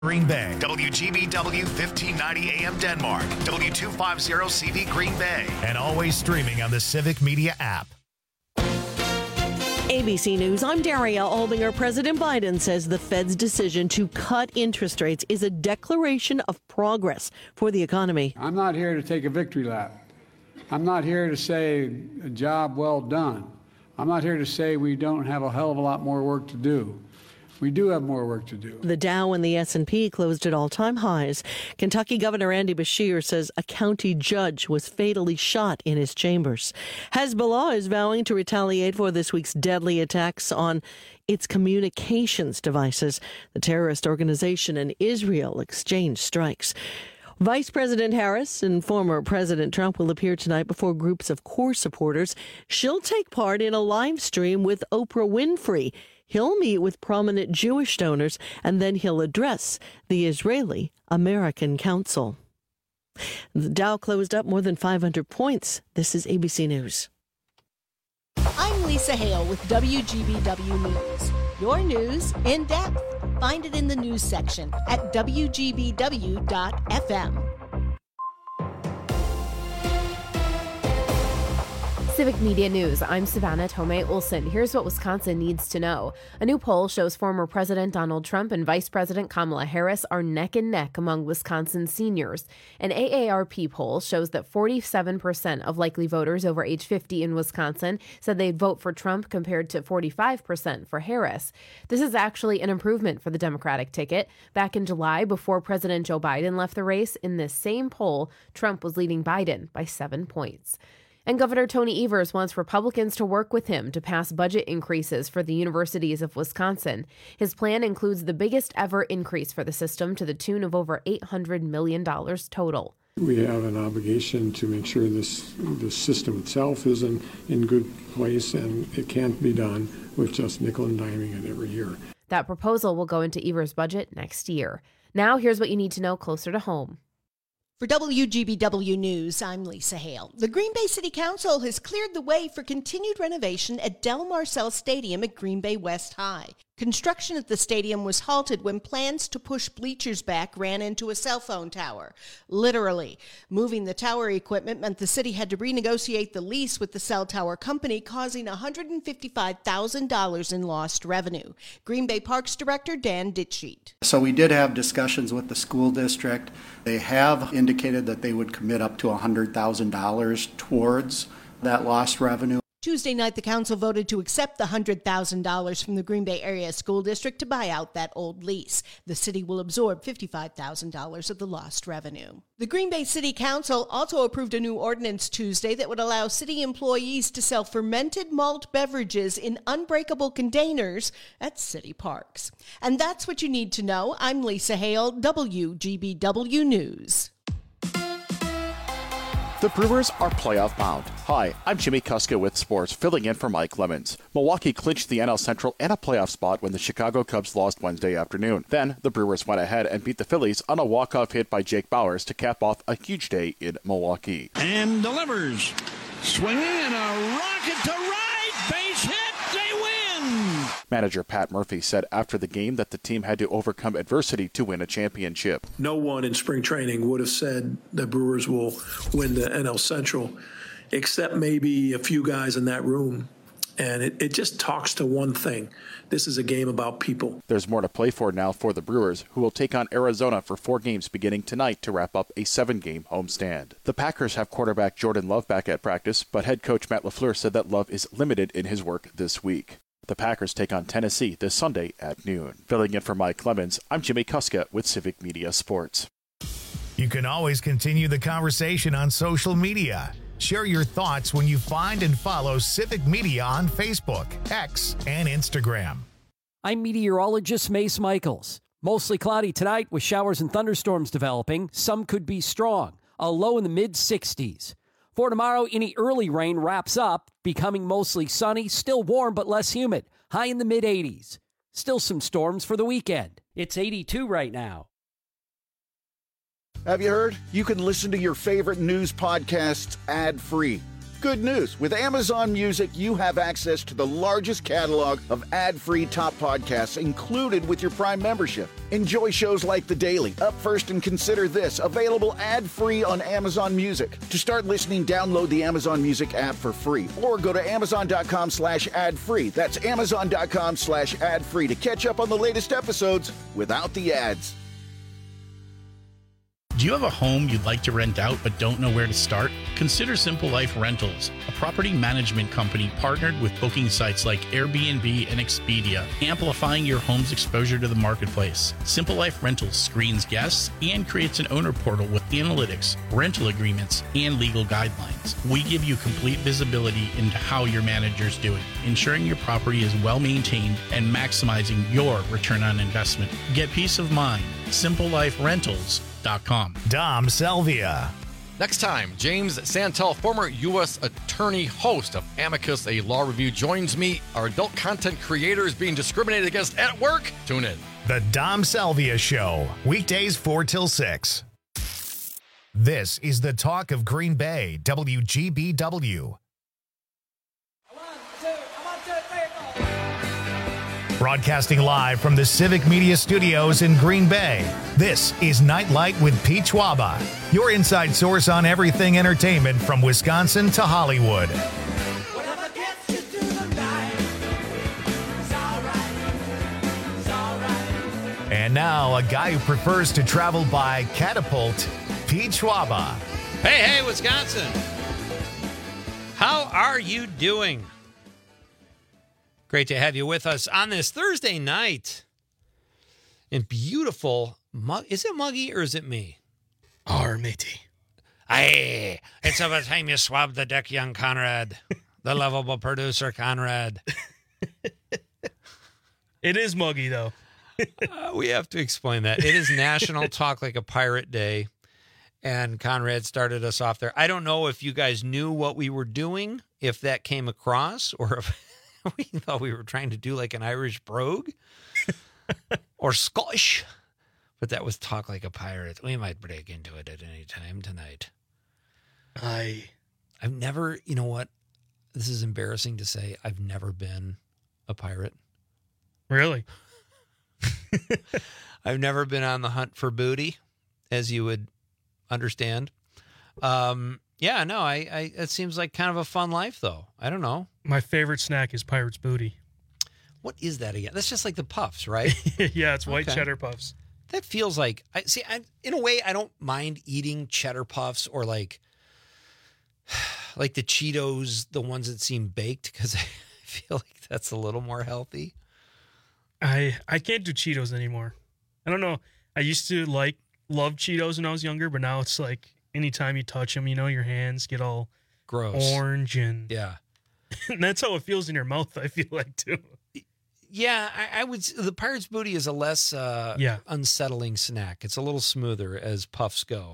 Green Bay, WGBW 1590 AM Denmark, W250CV Green Bay, and always streaming on the Civic Media app. ABC News, I'm Daria Albinger. President Biden says the Fed's decision to cut interest rates is a declaration of progress for the economy. I'm not here to take a victory lap. I'm not here to say a job well done. I'm not here to say we don't have a hell of a lot more work to do. We do have more work to do. The Dow and the S&P closed at all-time highs. Kentucky Governor Andy Beshear says a county judge was fatally shot in his chambers. Hezbollah is vowing to retaliate for this week's deadly attacks on its communications devices. The terrorist organization and Israel exchanged strikes. Vice President Harris and former President Trump will appear tonight before groups of core supporters. She'll take part in a live stream with Oprah Winfrey. He'll meet with prominent Jewish donors, and then he'll address the Israeli-American Council. The Dow closed up more than 500 points. This is ABC News. I'm Lisa Hale with WGBW News. Your news in depth. Find it in the news section at WGBW.FM. Civic Media News, I'm Savannah Tomei Olson. Here's what Wisconsin needs to know. A new poll shows former President Donald Trump and Vice President Kamala Harris are neck and neck among Wisconsin seniors. An AARP poll shows that 47% of likely voters over age 50 in Wisconsin said they'd vote for Trump compared to 45% for Harris. This is actually an improvement for the Democratic ticket. Back in July, before President Joe Biden left the race, in this same poll, Trump was leading Biden by 7 points. And Governor Tony Evers wants Republicans to work with him to pass budget increases for the universities of Wisconsin. His plan includes the biggest ever increase for the system to the tune of over $800 million total. We have an obligation to make sure this system itself is in good place, and it can't be done with just nickel and diming it every year. That proposal will go into Evers' budget next year. Now here's what you need to know closer to home. For WGBW News, I'm Lisa Hale. The Green Bay City Council has cleared the way for continued renovation at Del Marcel Stadium at Green Bay West High. Construction at the stadium was halted when plans to push bleachers back ran into a cell phone tower. Literally. Moving the tower equipment meant the city had to renegotiate the lease with the cell tower company, causing $155,000 in lost revenue. Green Bay Parks Director Dan Ditcheat. So we did have discussions with the school district. They have indicated that they would commit up to $100,000 towards that lost revenue. Tuesday night, the council voted to accept the $100,000 from the Green Bay Area School District to buy out that old lease. The city will absorb $55,000 of the lost revenue. The Green Bay City Council also approved a new ordinance Tuesday that would allow city employees to sell fermented malt beverages in unbreakable containers at city parks. And that's what you need to know. I'm Lisa Hale, WGBW News. The Brewers are playoff bound. Hi, I'm Jimmy Kuska with sports, filling in for Mike Lemons. Milwaukee clinched the NL Central and a playoff spot when the Chicago Cubs lost Wednesday afternoon. Then, the Brewers went ahead and beat the Phillies on a walk-off hit by Jake Bauers to cap off a huge day in Milwaukee. And delivers. Swinging and a rocket to right. Base hit. They win. Manager Pat Murphy said after the game that the team had to overcome adversity to win a championship. No one in spring training would have said the Brewers will win the NL Central, except maybe a few guys in that room. And it just talks to one thing. This is a game about people. There's more to play for now for the Brewers, who will take on Arizona for 4 games beginning tonight to wrap up a 7-game homestand. The Packers have quarterback Jordan Love back at practice, but head coach Matt LaFleur said that Love is limited in his work this week. The Packers take on Tennessee this Sunday at noon. Filling in for Mike Clemens, I'm Jimmy Kuska with Civic Media Sports. You can always continue the conversation on social media. Share your thoughts when you find and follow Civic Media on Facebook, X, and Instagram. I'm meteorologist Mace Michaels. Mostly cloudy tonight with showers and thunderstorms developing. Some could be strong. A low in the mid-60s. For tomorrow, any early rain wraps up, becoming mostly sunny, still warm but less humid, high in the mid-80s. Still some storms for the weekend. It's 82 right now. Have you heard? You can listen to your favorite news podcasts ad-free. Good news. With Amazon Music, you have access to the largest catalog of ad-free top podcasts included with your Prime membership. Enjoy shows like The Daily, Up First and Consider This, available ad-free on Amazon Music. To start listening, download the Amazon Music app for free or go to amazon.com/ad-free. That's amazon.com/ad-free to catch up on the latest episodes without the ads. Do you have a home you'd like to rent out but don't know where to start? Consider Simple Life Rentals, a property management company partnered with booking sites like Airbnb and Expedia, amplifying your home's exposure to the marketplace. Simple Life Rentals screens guests and creates an owner portal with analytics, rental agreements, and legal guidelines. We give you complete visibility into how your manager's doing, ensuring your property is well maintained and maximizing your return on investment. Get peace of mind. SimpleLifeRentals.com. Dom Selvia. Next time, James Santel, former U.S. attorney, host of Amicus, a law review, joins me. Are adult content creators being discriminated against at work? Tune in. The Dom Selvia Show, weekdays 4 till 6. This is the talk of Green Bay, WGBW. Broadcasting live from the Civic Media Studios in Green Bay, this is Nightlight with Pete Schwaba, your inside source on everything entertainment from Wisconsin to Hollywood. And now, a guy who prefers to travel by catapult, Pete Schwaba. Hey, Wisconsin. How are you doing? Great to have you with us on this Thursday night in beautiful, is it Muggy or is it me? matey. Aye, it's about time you swab the deck, young Conrad. The lovable producer, Conrad. It is Muggy, though. We have to explain that. It is National Talk Like a Pirate Day, and Conrad started us off there. I don't know if you guys knew what we were doing, if that came across, or if we thought we were trying to do like an Irish brogue or Scottish, but that was Talk Like a Pirate. We might break into it at any time tonight. I've never, you know what? This is embarrassing to say. I've never been a pirate. Really? I've never been on the hunt for booty, as you would understand. Yeah, no, it seems like kind of a fun life, though. I don't know. My favorite snack is Pirate's Booty. What is that again? That's just like the puffs, right? Yeah, it's white cheddar puffs. That feels like, in a way, I don't mind eating cheddar puffs or like the Cheetos, the ones that seem baked, because I feel like that's a little more healthy. I can't do Cheetos anymore. I don't know. I used to love Cheetos when I was younger, but now it's like anytime you touch them, your hands get all gross, orange, and yeah, and that's how it feels in your mouth. I feel like too. Yeah, I would. The Pirate's Booty is a less unsettling snack. It's a little smoother as puffs go.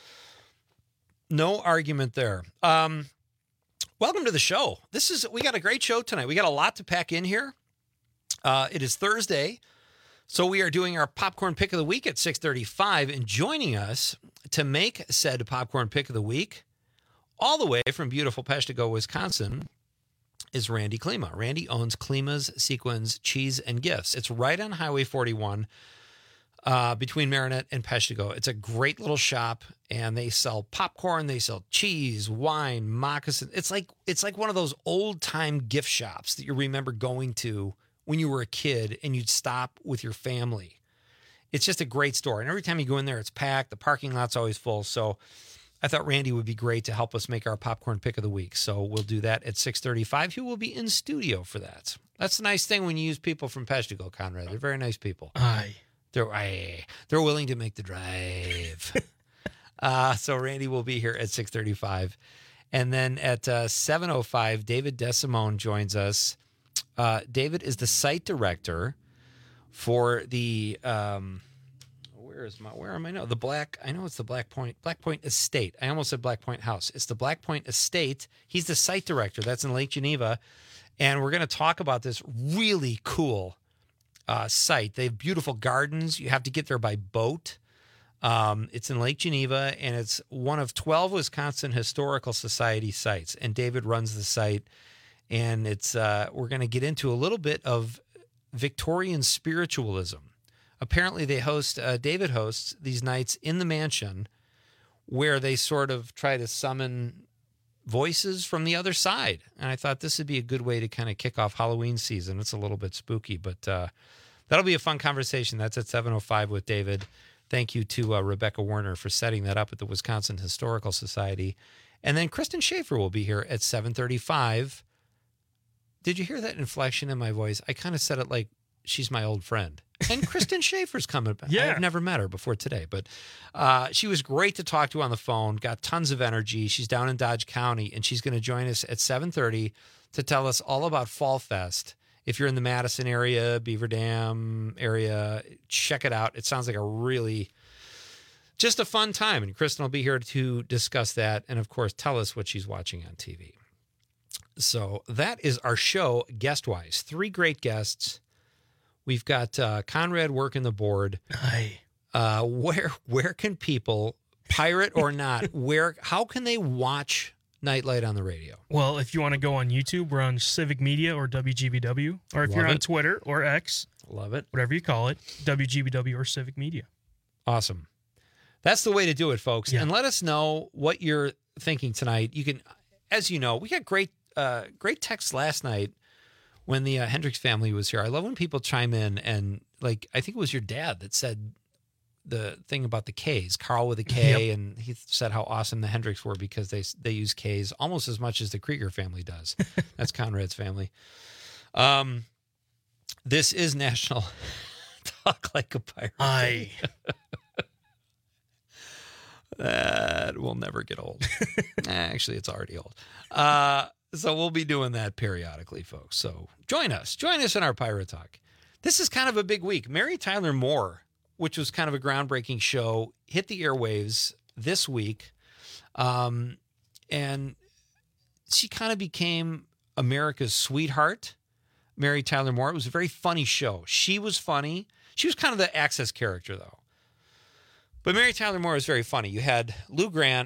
No argument there. Welcome to the show. We got a great show tonight. We got a lot to pack in here. It is Thursday, so we are doing our Popcorn Pick of the Week at 6:35, and joining us to make said Popcorn Pick of the Week, all the way from beautiful Peshtigo, Wisconsin, is Randy Klima. Randy owns Klima's Sequins Cheese and Gifts. It's right on Highway 41 between Marinette and Peshtigo. It's a great little shop, and they sell popcorn, they sell cheese, wine, moccasin. It's like one of those old-time gift shops that you remember going to when you were a kid and you'd stop with your family. It's just a great store. And every time you go in there, it's packed. The parking lot's always full. So I thought Randy would be great to help us make our Popcorn Pick of the Week. So we'll do that at 6:35. He will be in studio for that. That's the nice thing when you use people from Peshtigo, Conrad. They're very nice people. They're willing to make the drive. So Randy will be here at 6:35. And then at 7:05, David DeSimone joins us. David is the site director for the where am I now? It's the Black Point Estate. I almost said Black Point House. It's the Black Point Estate. He's the site director. That's in Lake Geneva. And we're going to talk about this really cool site. They have beautiful gardens. You have to get there by boat. It's in Lake Geneva, and it's one of 12 Wisconsin Historical Society sites. And David runs the site, and it's we're going to get into a little bit of Victorian spiritualism. Apparently, David hosts these nights in the mansion where they sort of try to summon voices from the other side. And I thought this would be a good way to kind of kick off Halloween season. It's a little bit spooky, but that'll be a fun conversation. That's at 7:05 with David. Thank you to Rebecca Warner for setting that up at the Wisconsin Historical Society. And then Kristen Schaefer will be here at 7:35. Did you hear that inflection in my voice? I kind of said it like she's my old friend. And Kristen Schaefer's coming back. Yeah. I've never met her before today, but she was great to talk to on the phone, got tons of energy. She's down in Dodge County, and she's going to join us at 7:30 to tell us all about Fall Fest. If you're in the Madison area, Beaver Dam area, check it out. It sounds like just a fun time. And Kristen will be here to discuss that and, of course, tell us what she's watching on TV. So that is our show guest-wise. 3 great guests. We've got Conrad working the board. Where can people, pirate or not, how can they watch Nightlight on the radio? Well, if you want to go on YouTube, we're on Civic Media or WGBW. Or if you're on Twitter or X. Love it. Whatever you call it, WGBW or Civic Media. Awesome. That's the way to do it, folks. Yeah. And let us know what you're thinking tonight. You can, as you know, we got great texts last night when the Hendricks family was here. I love when people chime in and, like, I think it was your dad that said the thing about the K's, Carl with a K, yep. And he said how awesome the Hendricks were because they use K's almost as much as the Krieger family does. That's Conrad's family. This is National Talk Like a Pirate. That will never get old. Actually, it's already old. So we'll be doing that periodically, folks. So join us in our Pirate Talk. This is kind of a big week. Mary Tyler Moore, which was kind of a groundbreaking show, hit the airwaves this week. And she kind of became America's sweetheart, Mary Tyler Moore. It was a very funny show. She was funny. She was kind of the Access character, though. But Mary Tyler Moore was very funny. You had Lou Grant,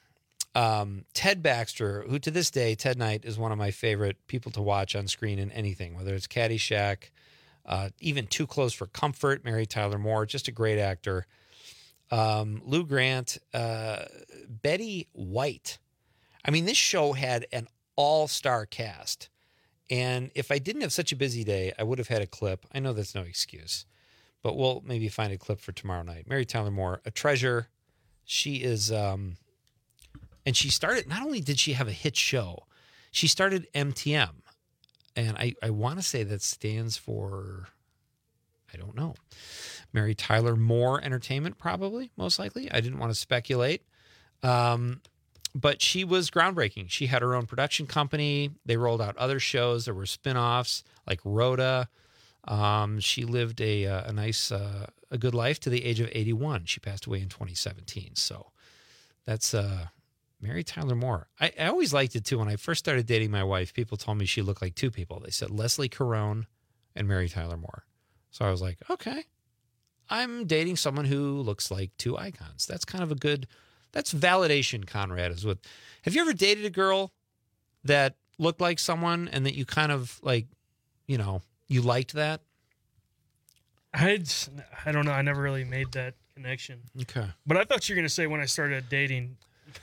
Ted Baxter, who to this day, Ted Knight is one of my favorite people to watch on screen in anything, whether it's Caddyshack, even Too Close for Comfort, Mary Tyler Moore, just a great actor. Lou Grant, Betty White. I mean, this show had an all-star cast. And if I didn't have such a busy day, I would have had a clip. I know that's no excuse, but we'll maybe find a clip for tomorrow night. Mary Tyler Moore, a treasure. She is, and she started, not only did she have a hit show, she started MTM. And I want to say that stands for, I don't know, Mary Tyler Moore Entertainment, probably, most likely. I didn't want to speculate. But she was groundbreaking. She had her own production company. They rolled out other shows. There were spinoffs like Rhoda. She lived a nice, a good life to the age of 81. She passed away in 2017. So that's Mary Tyler Moore. I always liked it, too. When I first started dating my wife, people told me she looked like two people. They said Leslie Caron and Mary Tyler Moore. So I was like, okay, I'm dating someone who looks like two icons. That's kind of a good, that's validation, Conrad. Have you ever dated a girl that looked like someone and that you kind of like, you know, you liked that? I don't know. I never really made that connection. Okay. But I thought you were going to say when I started dating.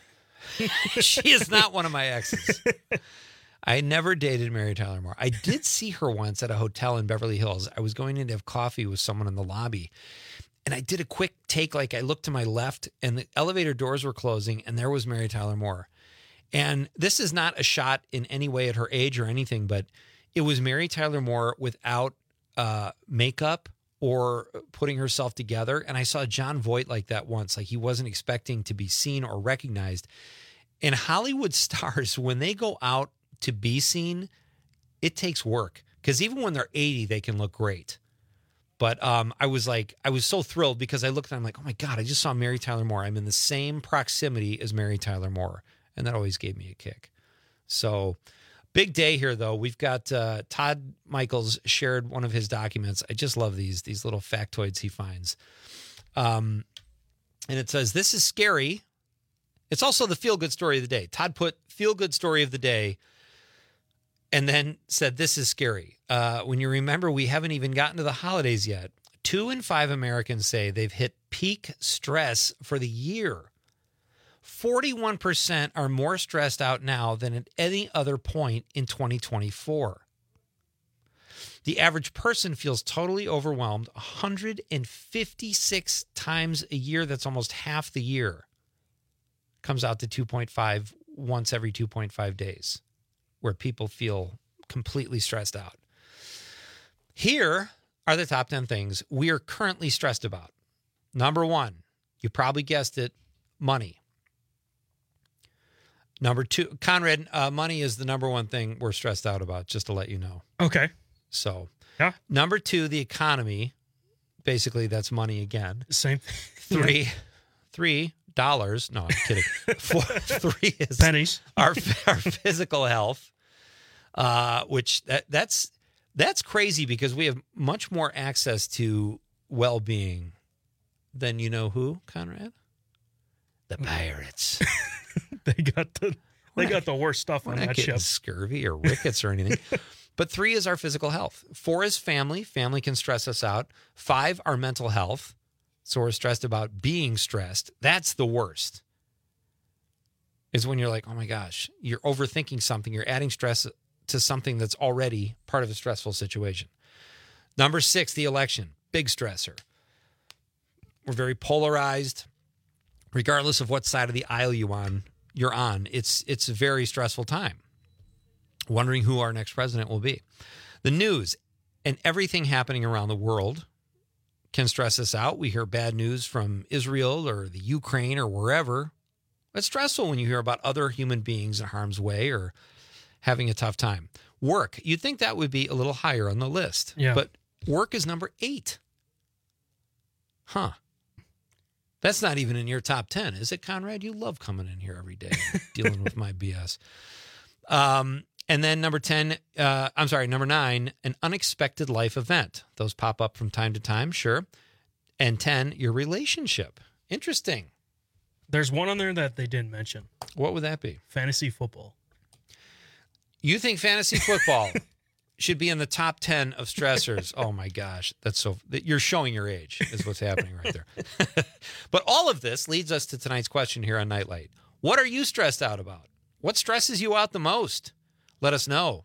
She is not one of my exes. I never dated Mary Tyler Moore. I did see her once at a hotel in Beverly Hills. I was going in to have coffee with someone in the lobby, and I did a quick take. Like, I looked to my left, and the elevator doors were closing, and there was Mary Tyler Moore. And this is not a shot in any way at her age or anything, but it was Mary Tyler Moore without makeup or putting herself together. And I saw John Voight like that once. Like, he wasn't expecting to be seen or recognized. And Hollywood stars, when they go out to be seen, it takes work. Because even when they're 80, they can look great. But I was so thrilled because I looked and I'm like, oh my God, I just saw Mary Tyler Moore. I'm in the same proximity as Mary Tyler Moore. And that always gave me a kick. So big day here, though. We've got Todd Michaels shared one of his documents. I just love these little factoids he finds. And it says, this is scary. It's also the feel-good story of the day. Todd put feel-good story of the day and then said, this is scary. When you remember, we haven't even gotten to the holidays yet. 2 in 5 Americans say they've hit peak stress for the year. 41% are more stressed out now than at any other point in 2024. The average person feels totally overwhelmed 156 times a year. That's almost half the year. Comes out to 2.5 once every 2.5 days, where people feel completely stressed out. Here are the top 10 things we are currently stressed about. Number 1, you probably guessed it, money. Number 2, Conrad, money is the number 1 thing we're stressed out about, just to let you know. Okay. So, yeah. Number 2, the economy. Basically, that's money again. Same. $3. No, I'm kidding. 3 is pennies. Our physical health, which that's crazy because we have much more access to well-being than you know who, Conrad? The Pirates. They got the worst stuff on that ship. Scurvy or rickets or anything. But 3 is our physical health. 4 is family. Family can stress us out. 5, our mental health. So we're stressed about being stressed. That's the worst. Is when you're like, oh my gosh, you're overthinking something. You're adding stress to something that's already part of a stressful situation. Number 6, the election. Big stressor. We're very polarized. Regardless of what side of the aisle you're on, it's a very stressful time. Wondering who our next president will be. The news and everything happening around the world can stress us out. We hear bad news from Israel or the Ukraine or wherever. It's stressful when you hear about other human beings in harm's way or having a tough time. Work. You'd think that would be a little higher on the list. Yeah. But work is number 8. Huh. That's not even in your top 10, is it, Conrad? You love coming in here every day and dealing with my BS. And then number 9, an unexpected life event. Those pop up from time to time, sure. And 10, your relationship. Interesting. There's one on there that they didn't mention. What would that be? Fantasy football. You think fantasy football should be in the top 10 of stressors? Oh my gosh, you're showing your age is what's happening right there. But all of this leads us to tonight's question here on Nightlight. What are you stressed out about? What stresses you out the most? Let us know.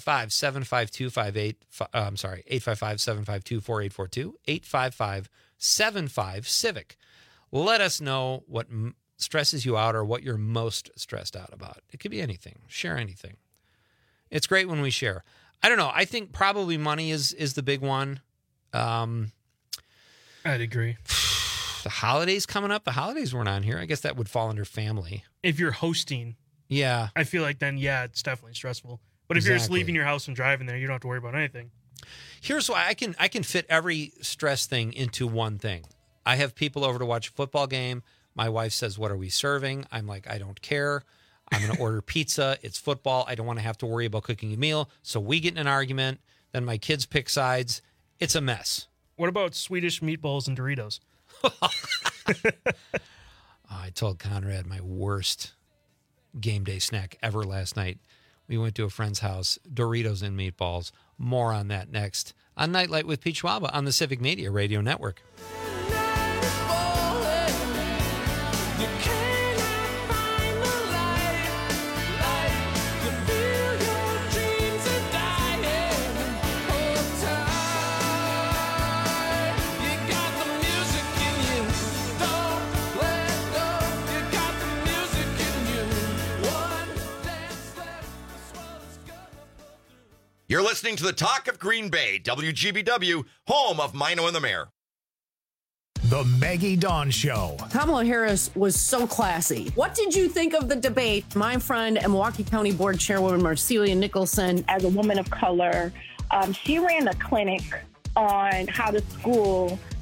855-752-4842, 855-75-CIVIC. Let us know what stresses you out or what you're most stressed out about. It could be anything. Share anything. It's great when we share. I don't know. I think probably money is the big one. I'd agree. The holidays coming up. The holidays weren't on here. I guess that would fall under family. If you're hosting, yeah, I feel like then, yeah, it's definitely stressful. But if you're just leaving your house and driving there, you don't have to worry about anything. Here's why I can fit every stress thing into one thing. I have people over to watch a football game. My wife says, what are we serving? I'm like, I don't care. I'm going to order pizza. It's football. I don't want to have to worry about cooking a meal. So we get in an argument. Then my kids pick sides. It's a mess. What about Swedish meatballs and Doritos? I told Conrad my worst game day snack ever last night. We went to a friend's house, Doritos and meatballs. More on that next on Nightlight with Pete Schwaba on the Civic Media Radio Network. You're listening to the Talk of Green Bay, WGBW, home of Mino and the Mayor. The Maggie Dawn Show. Kamala Harris was so classy. What did you think of the debate? My friend and Milwaukee County Board Chairwoman Marcelia Nicholson. As a woman of color, she ran a clinic on how to school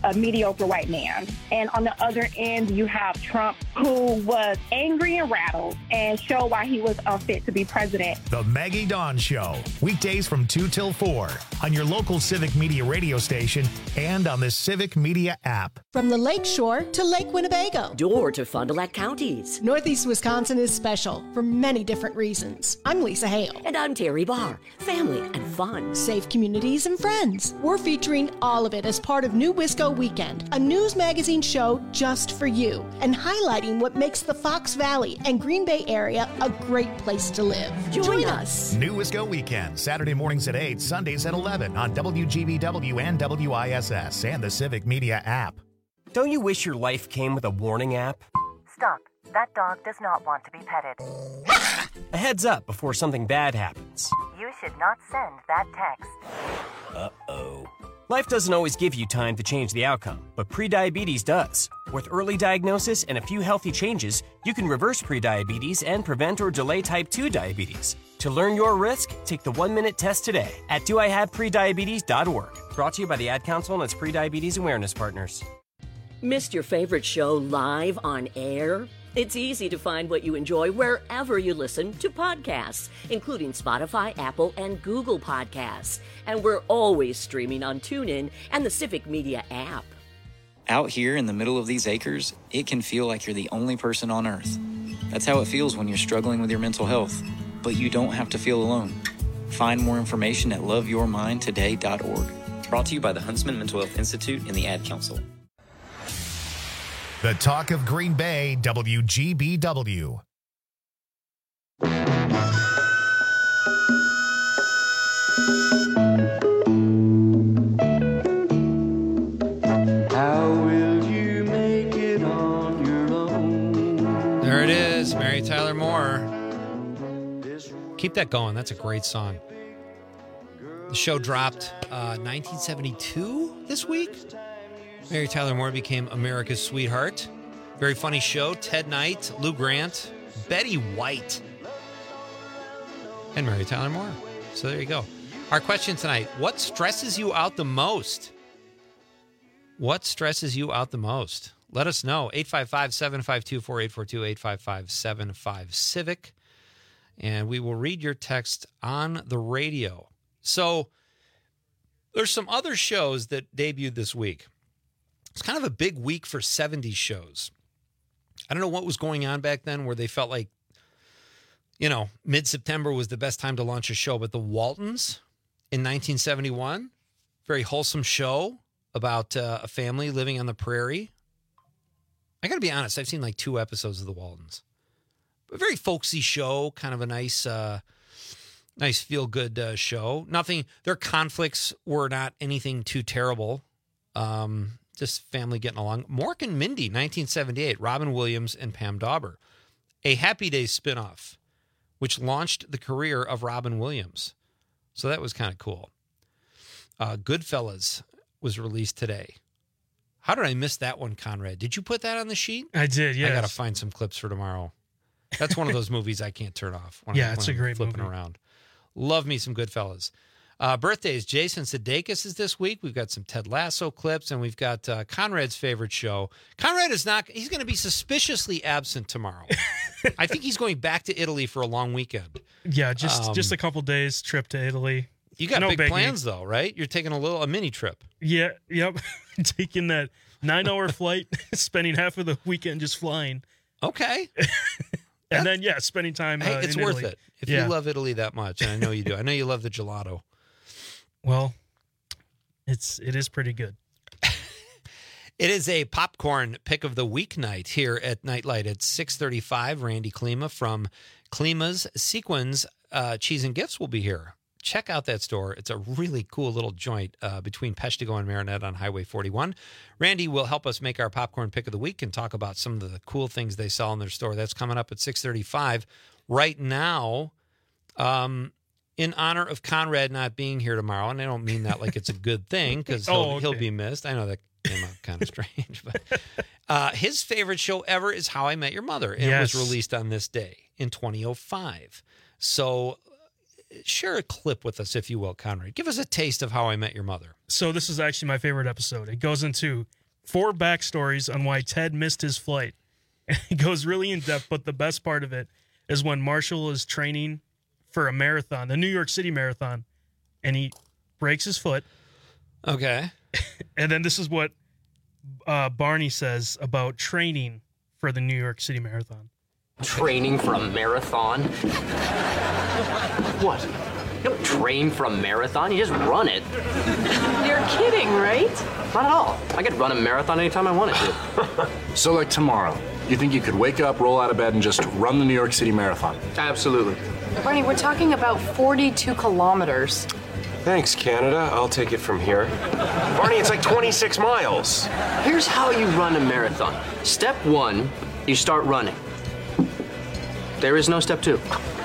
a mediocre white man. And on the other end, you have Trump, who was angry and rattled and showed why he was unfit to be president. The Maggie Dawn Show, weekdays from 2 till 4 on your local Civic Media radio station and on the Civic Media app. From the Lake Shore to Lake Winnebago. Door to Fond du Lac counties. Northeast Wisconsin is special for many different reasons. I'm Lisa Hale. And I'm Terry Barr. Family and fun. Safe communities and friends. We're featuring all of it as part of New Wisco Weekend, a news magazine show just for you, and highlighting what makes the Fox Valley and Green Bay area a great place to live. Join us. New Wisco Weekend, Saturday mornings at 8, Sundays at 11 on WGBW and WISS and the Civic Media app. Don't you wish your life came with a warning app? Stop. That dog does not want to be petted. A heads up before something bad happens. You should not send that text. Uh-oh. Life doesn't always give you time to change the outcome, but prediabetes does. With early diagnosis and a few healthy changes, you can reverse prediabetes and prevent or delay type 2 diabetes. To learn your risk, take the 1-minute test today at doihaveprediabetes.org. Brought to you by the Ad Council and its prediabetes awareness partners. Missed your favorite show live on air? It's easy to find what you enjoy wherever you listen to podcasts, including Spotify, Apple, and Google Podcasts. And we're always streaming on TuneIn and the Civic Media app. Out here in the middle of these acres, it can feel like you're the only person on Earth. That's how it feels when you're struggling with your mental health. But you don't have to feel alone. Find more information at loveyourmindtoday.org. Brought to you by the Huntsman Mental Health Institute and the Ad Council. The Talk of Green Bay, WGBW. How will you make it on your own? There it is, Mary Tyler Moore. Keep that going. That's a great song. The show dropped 1972 this week. Mary Tyler Moore became America's sweetheart. Very funny show. Ted Knight, Lou Grant, Betty White, and Mary Tyler Moore. So there you go. Our question tonight, what stresses you out the most? What stresses you out the most? Let us know. 855-752-4842, 855-75-CIVIC. And we will read your text on the radio. So there's some other shows that debuted this week. It's kind of a big week for 70s shows. I don't know what was going on back then where they felt like, you know, mid-September was the best time to launch a show. But The Waltons in 1971, very wholesome show about a family living on the prairie. I got to be honest, I've seen like 2 episodes of The Waltons. A very folksy show, kind of a nice feel-good show. Nothing, their conflicts were not anything too terrible. Just family getting along. Mork and Mindy, 1978, Robin Williams and Pam Dauber. A Happy Days spinoff, which launched the career of Robin Williams. So that was kind of cool. Goodfellas was released today. How did I miss that one, Conrad? Did you put that on the sheet? I did, yes. I got to find some clips for tomorrow. That's one of those movies I can't turn off. It's a great flipping movie. Around. Love me some Goodfellas. Birthdays, Jason Sudeikis is this week. We've got some Ted Lasso clips, and we've got Conrad's favorite show. Conrad is not, he's going to be suspiciously absent tomorrow. I think he's going back to Italy for a long weekend. Yeah, just a couple days trip to Italy. You got No big biggie. plans, though, right? You're taking a mini trip. Yeah, yep. Taking that 9-hour flight, spending half of the weekend just flying. Okay. And then, spending time Hey, it's in worth Italy. it. If you love Italy that much, and I know you do. I know you love the gelato. Well, it is pretty good. It is a popcorn pick of the week night here at Nightlight at 6:35. Randy Klima from Klima's Sequins Cheese and Gifts will be here. Check out that store. It's a really cool little joint between Peshtigo and Marinette on Highway 41. Randy will help us make our popcorn pick of the week and talk about some of the cool things they sell in their store. That's coming up at 6:35. Right now, in honor of Conrad not being here tomorrow, and I don't mean that like it's a good thing because he'll be missed. I know that came out kind of strange, but his favorite show ever is How I Met Your Mother, and it was released on this day in 2005. So share a clip with us, if you will, Conrad. Give us a taste of How I Met Your Mother. So this is actually my favorite episode. It goes into 4 backstories on why Ted missed his flight. And it goes really in depth, but the best part of it is when Marshall is training for a marathon, the New York City Marathon, and he breaks his foot. Okay. And then this is what Barney says about training for the New York City Marathon. Training for a marathon? What? You don't train for a marathon, you just run it. You're kidding, right? Not at all. I could run a marathon anytime I wanted to. So like tomorrow, you think you could wake up, roll out of bed, and just run the New York City Marathon? Absolutely. Barney, we're talking about 42 kilometers. Thanks, Canada. I'll take it from here. Barney, it's like 26 miles. Here's how you run a marathon. Step 1, you start running. There is no step 2.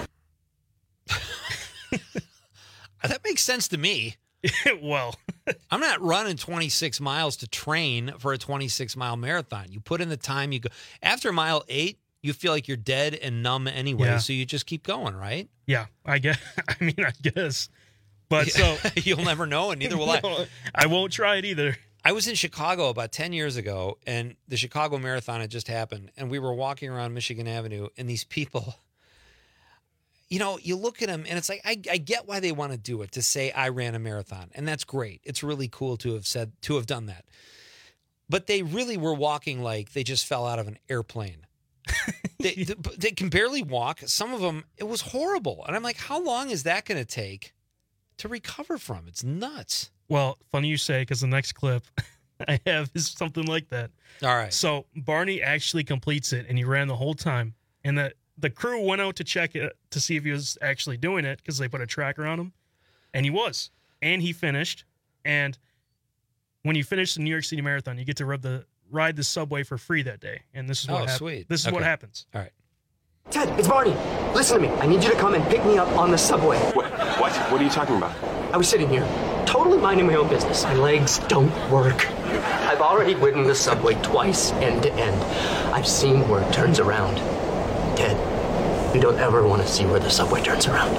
That makes sense to me. Well, I'm not running 26 miles to train for a 26-mile marathon. You put in the time, you go. After mile 8, you feel like you're dead and numb anyway, so you just keep going, right? Yeah, I guess. I guess. But so you'll never know, and neither will I. I won't try it either. I was in Chicago about 10 years ago, and the Chicago Marathon had just happened, and we were walking around Michigan Avenue, and these people, you know, you look at them, and it's like, I get why they want to do it, to say I ran a marathon, and that's great. It's really cool to have done that. But they really were walking like they just fell out of an airplane. They can barely walk. Some of them, it was horrible. And I'm like, how long is that going to take to recover from? It's nuts. Well, funny you say, because the next clip I have is something like that. All right. So Barney actually completes it, and he ran the whole time. And the crew went out to check it to see if he was actually doing it, because they put a tracker on him. And he was. And he finished. And when you finish the New York City Marathon, you get to ride the subway for free that day. And this is what sweet. This is what happens. All right. Ted, it's Barney. Listen to me. I need you to come and pick me up on the subway. What? What are you talking about? I was sitting here, totally minding my own business. My legs don't work. I've already ridden the subway twice, end to end. I've seen where it turns around. Ted, you don't ever want to see where the subway turns around.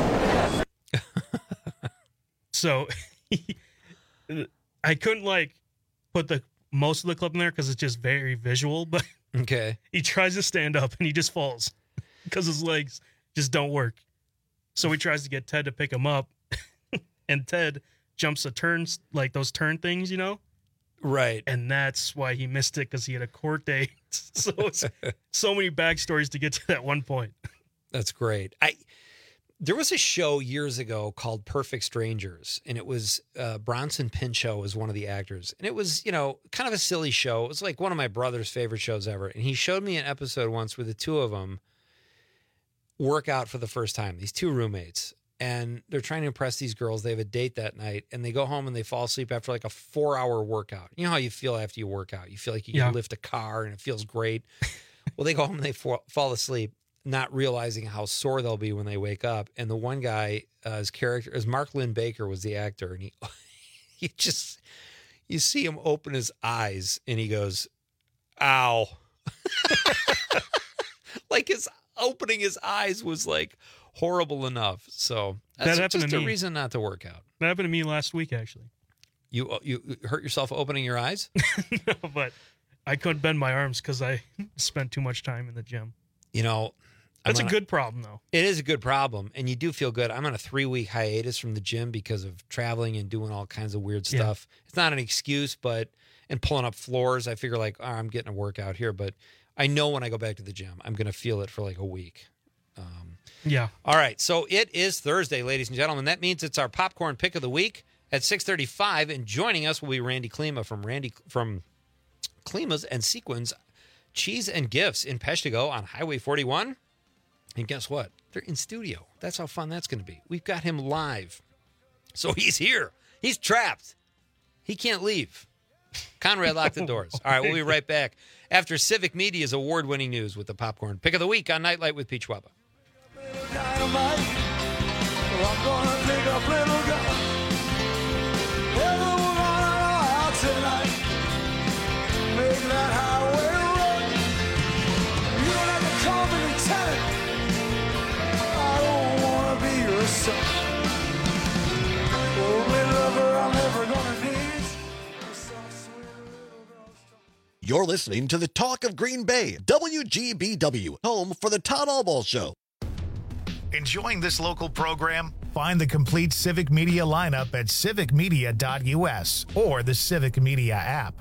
So, I couldn't put most of the clip in there because it's just very visual, but okay. He tries to stand up and he just falls because his legs just don't work. So he tries to get Ted to pick him up, and Ted jumps the turns, like those turn things, you know? Right. And that's why he missed it, because he had a court date. So it's so many backstories to get to that one point. That's great. There was a show years ago called Perfect Strangers, and it was Bronson Pinchot was one of the actors. And it was, you know, kind of a silly show. It was like one of my brother's favorite shows ever. And he showed me an episode once where the two of them work out for the first time, these two roommates. And they're trying to impress these girls. They have a date that night, and they go home and they fall asleep after like a 4-hour workout. You know how you feel after you work out? You feel like you can lift a car and it feels great. Well, they go home and they fall asleep, not realizing how sore they'll be when they wake up. And the one guy, his character, as Mark Lynn Baker was the actor, and you see him open his eyes and he goes, ow. Like opening his eyes was like horrible enough. So that's just a reason not to work out. That happened to me last week, actually. You hurt yourself opening your eyes? No, but I couldn't bend my arms because I spent too much time in the gym. You know, that's a good problem, though. It is a good problem, and you do feel good. I'm on a 3-week hiatus from the gym because of traveling and doing all kinds of weird stuff. It's not an excuse, and pulling up floors, I figure like, I'm getting a workout here, but I know when I go back to the gym, I'm going to feel it for like a week. Yeah. All right. So it is Thursday, ladies and gentlemen. That means it's our popcorn pick of the week at 6:35, and joining us will be Randy Klima from Klima's and Sequins Cheese and Gifts in Peshtigo on Highway 41. And guess what? They're in studio. That's how fun that's going to be. We've got him live. So he's here. He's trapped. He can't leave. Conrad locked the doors. All right, we'll be right back after Civic Media's award-winning news with the popcorn pick of the week on Nightlight with Peach Wabba. Dynamite. I'm gonna take a little gun. Everyone out tonight. Make that highway run. You don't have to call me lieutenant. I don't wanna be your son. Only lover I'm never gonna need. You're listening to the Talk of Green Bay, WGBW, home for the Todd Albaugh Show. Enjoying this local program? Find the complete Civic Media lineup at civicmedia.us or the Civic Media app.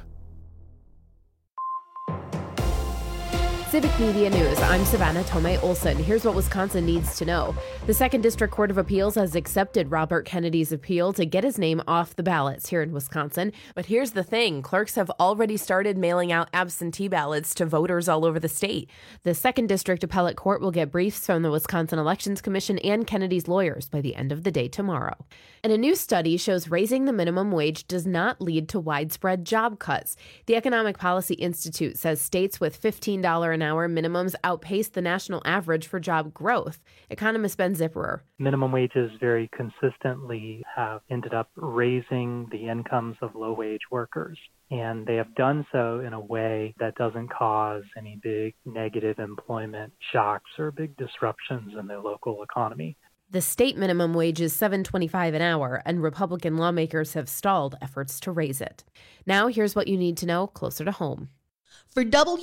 Civic Media News. I'm Savannah Tomei Olson. Here's what Wisconsin needs to know. The 2nd District Court of Appeals has accepted Robert Kennedy's appeal to get his name off the ballots here in Wisconsin. But here's the thing. Clerks have already started mailing out absentee ballots to voters all over the state. The 2nd District Appellate Court will get briefs from the Wisconsin Elections Commission and Kennedy's lawyers by the end of the day tomorrow. And a new study shows raising the minimum wage does not lead to widespread job cuts. The Economic Policy Institute says states with $15 an hour minimums outpace the national average for job growth. Economist Ben Zipperer. Minimum wages very consistently have ended up raising the incomes of low-wage workers. And they have done so in a way that doesn't cause any big negative employment shocks or big disruptions in their local economy. The state minimum wage is $7.25 an hour, and Republican lawmakers have stalled efforts to raise it. Now, here's what you need to know closer to home. For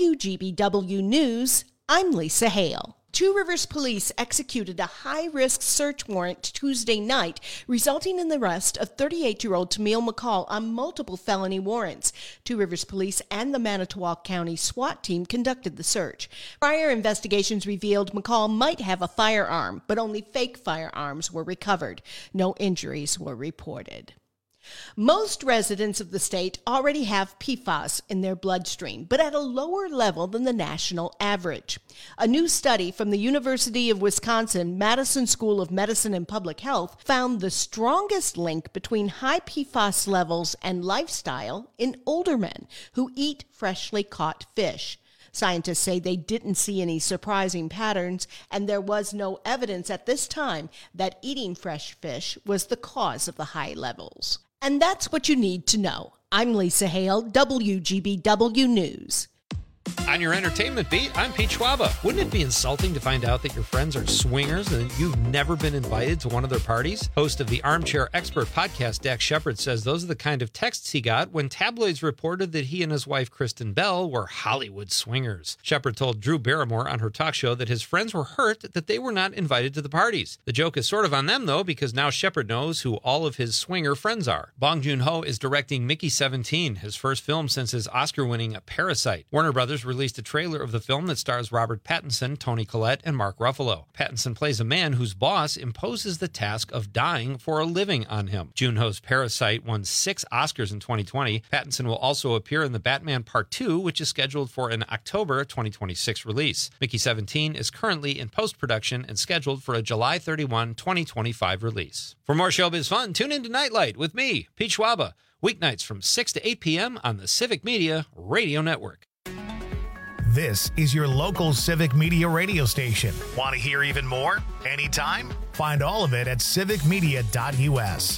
WGBW News, I'm Lisa Hale. Two Rivers police executed a high-risk search warrant Tuesday night, resulting in the arrest of 38-year-old Tamil McCall on multiple felony warrants. Two Rivers police and the Manitowoc County SWAT team conducted the search. Prior investigations revealed McCall might have a firearm, but only fake firearms were recovered. No injuries were reported. Most residents of the state already have PFAS in their bloodstream, but at a lower level than the national average. A new study from the University of Wisconsin Madison School of Medicine and Public Health found the strongest link between high PFAS levels and lifestyle in older men who eat freshly caught fish. Scientists say they didn't see any surprising patterns, and there was no evidence at this time that eating fresh fish was the cause of the high levels. And that's what you need to know. I'm Lisa Hale, WGBW News. On your entertainment beat, I'm Pete Schwaba. Wouldn't it be insulting to find out that your friends are swingers and you've never been invited to one of their parties? Host of the Armchair Expert podcast, Dax Shepard, says those are the kind of texts he got when tabloids reported that he and his wife, Kristen Bell, were Hollywood swingers. Shepard told Drew Barrymore on her talk show that his friends were hurt that they were not invited to the parties. The joke is sort of on them, though, because now Shepard knows who all of his swinger friends are. Bong Joon-ho is directing Mickey 17, his first film since his Oscar-winning Parasite. Warner Brothers released a trailer of the film that stars Robert Pattinson, Toni Collette, and Mark Ruffalo. Pattinson plays a man whose boss imposes the task of dying for a living on him. Joon-ho's Parasite won 6 Oscars in 2020. Pattinson will also appear in The Batman Part 2, which is scheduled for an October 2026 release. Mickey 17 is currently in post-production and scheduled for a July 31, 2025 release. For more showbiz fun, tune in to Nightlight with me, Pete Schwaba, weeknights from 6 to 8 p.m. on the Civic Media Radio Network. This is your local Civic Media radio station. Want to hear even more? Anytime? Find all of it at civicmedia.us.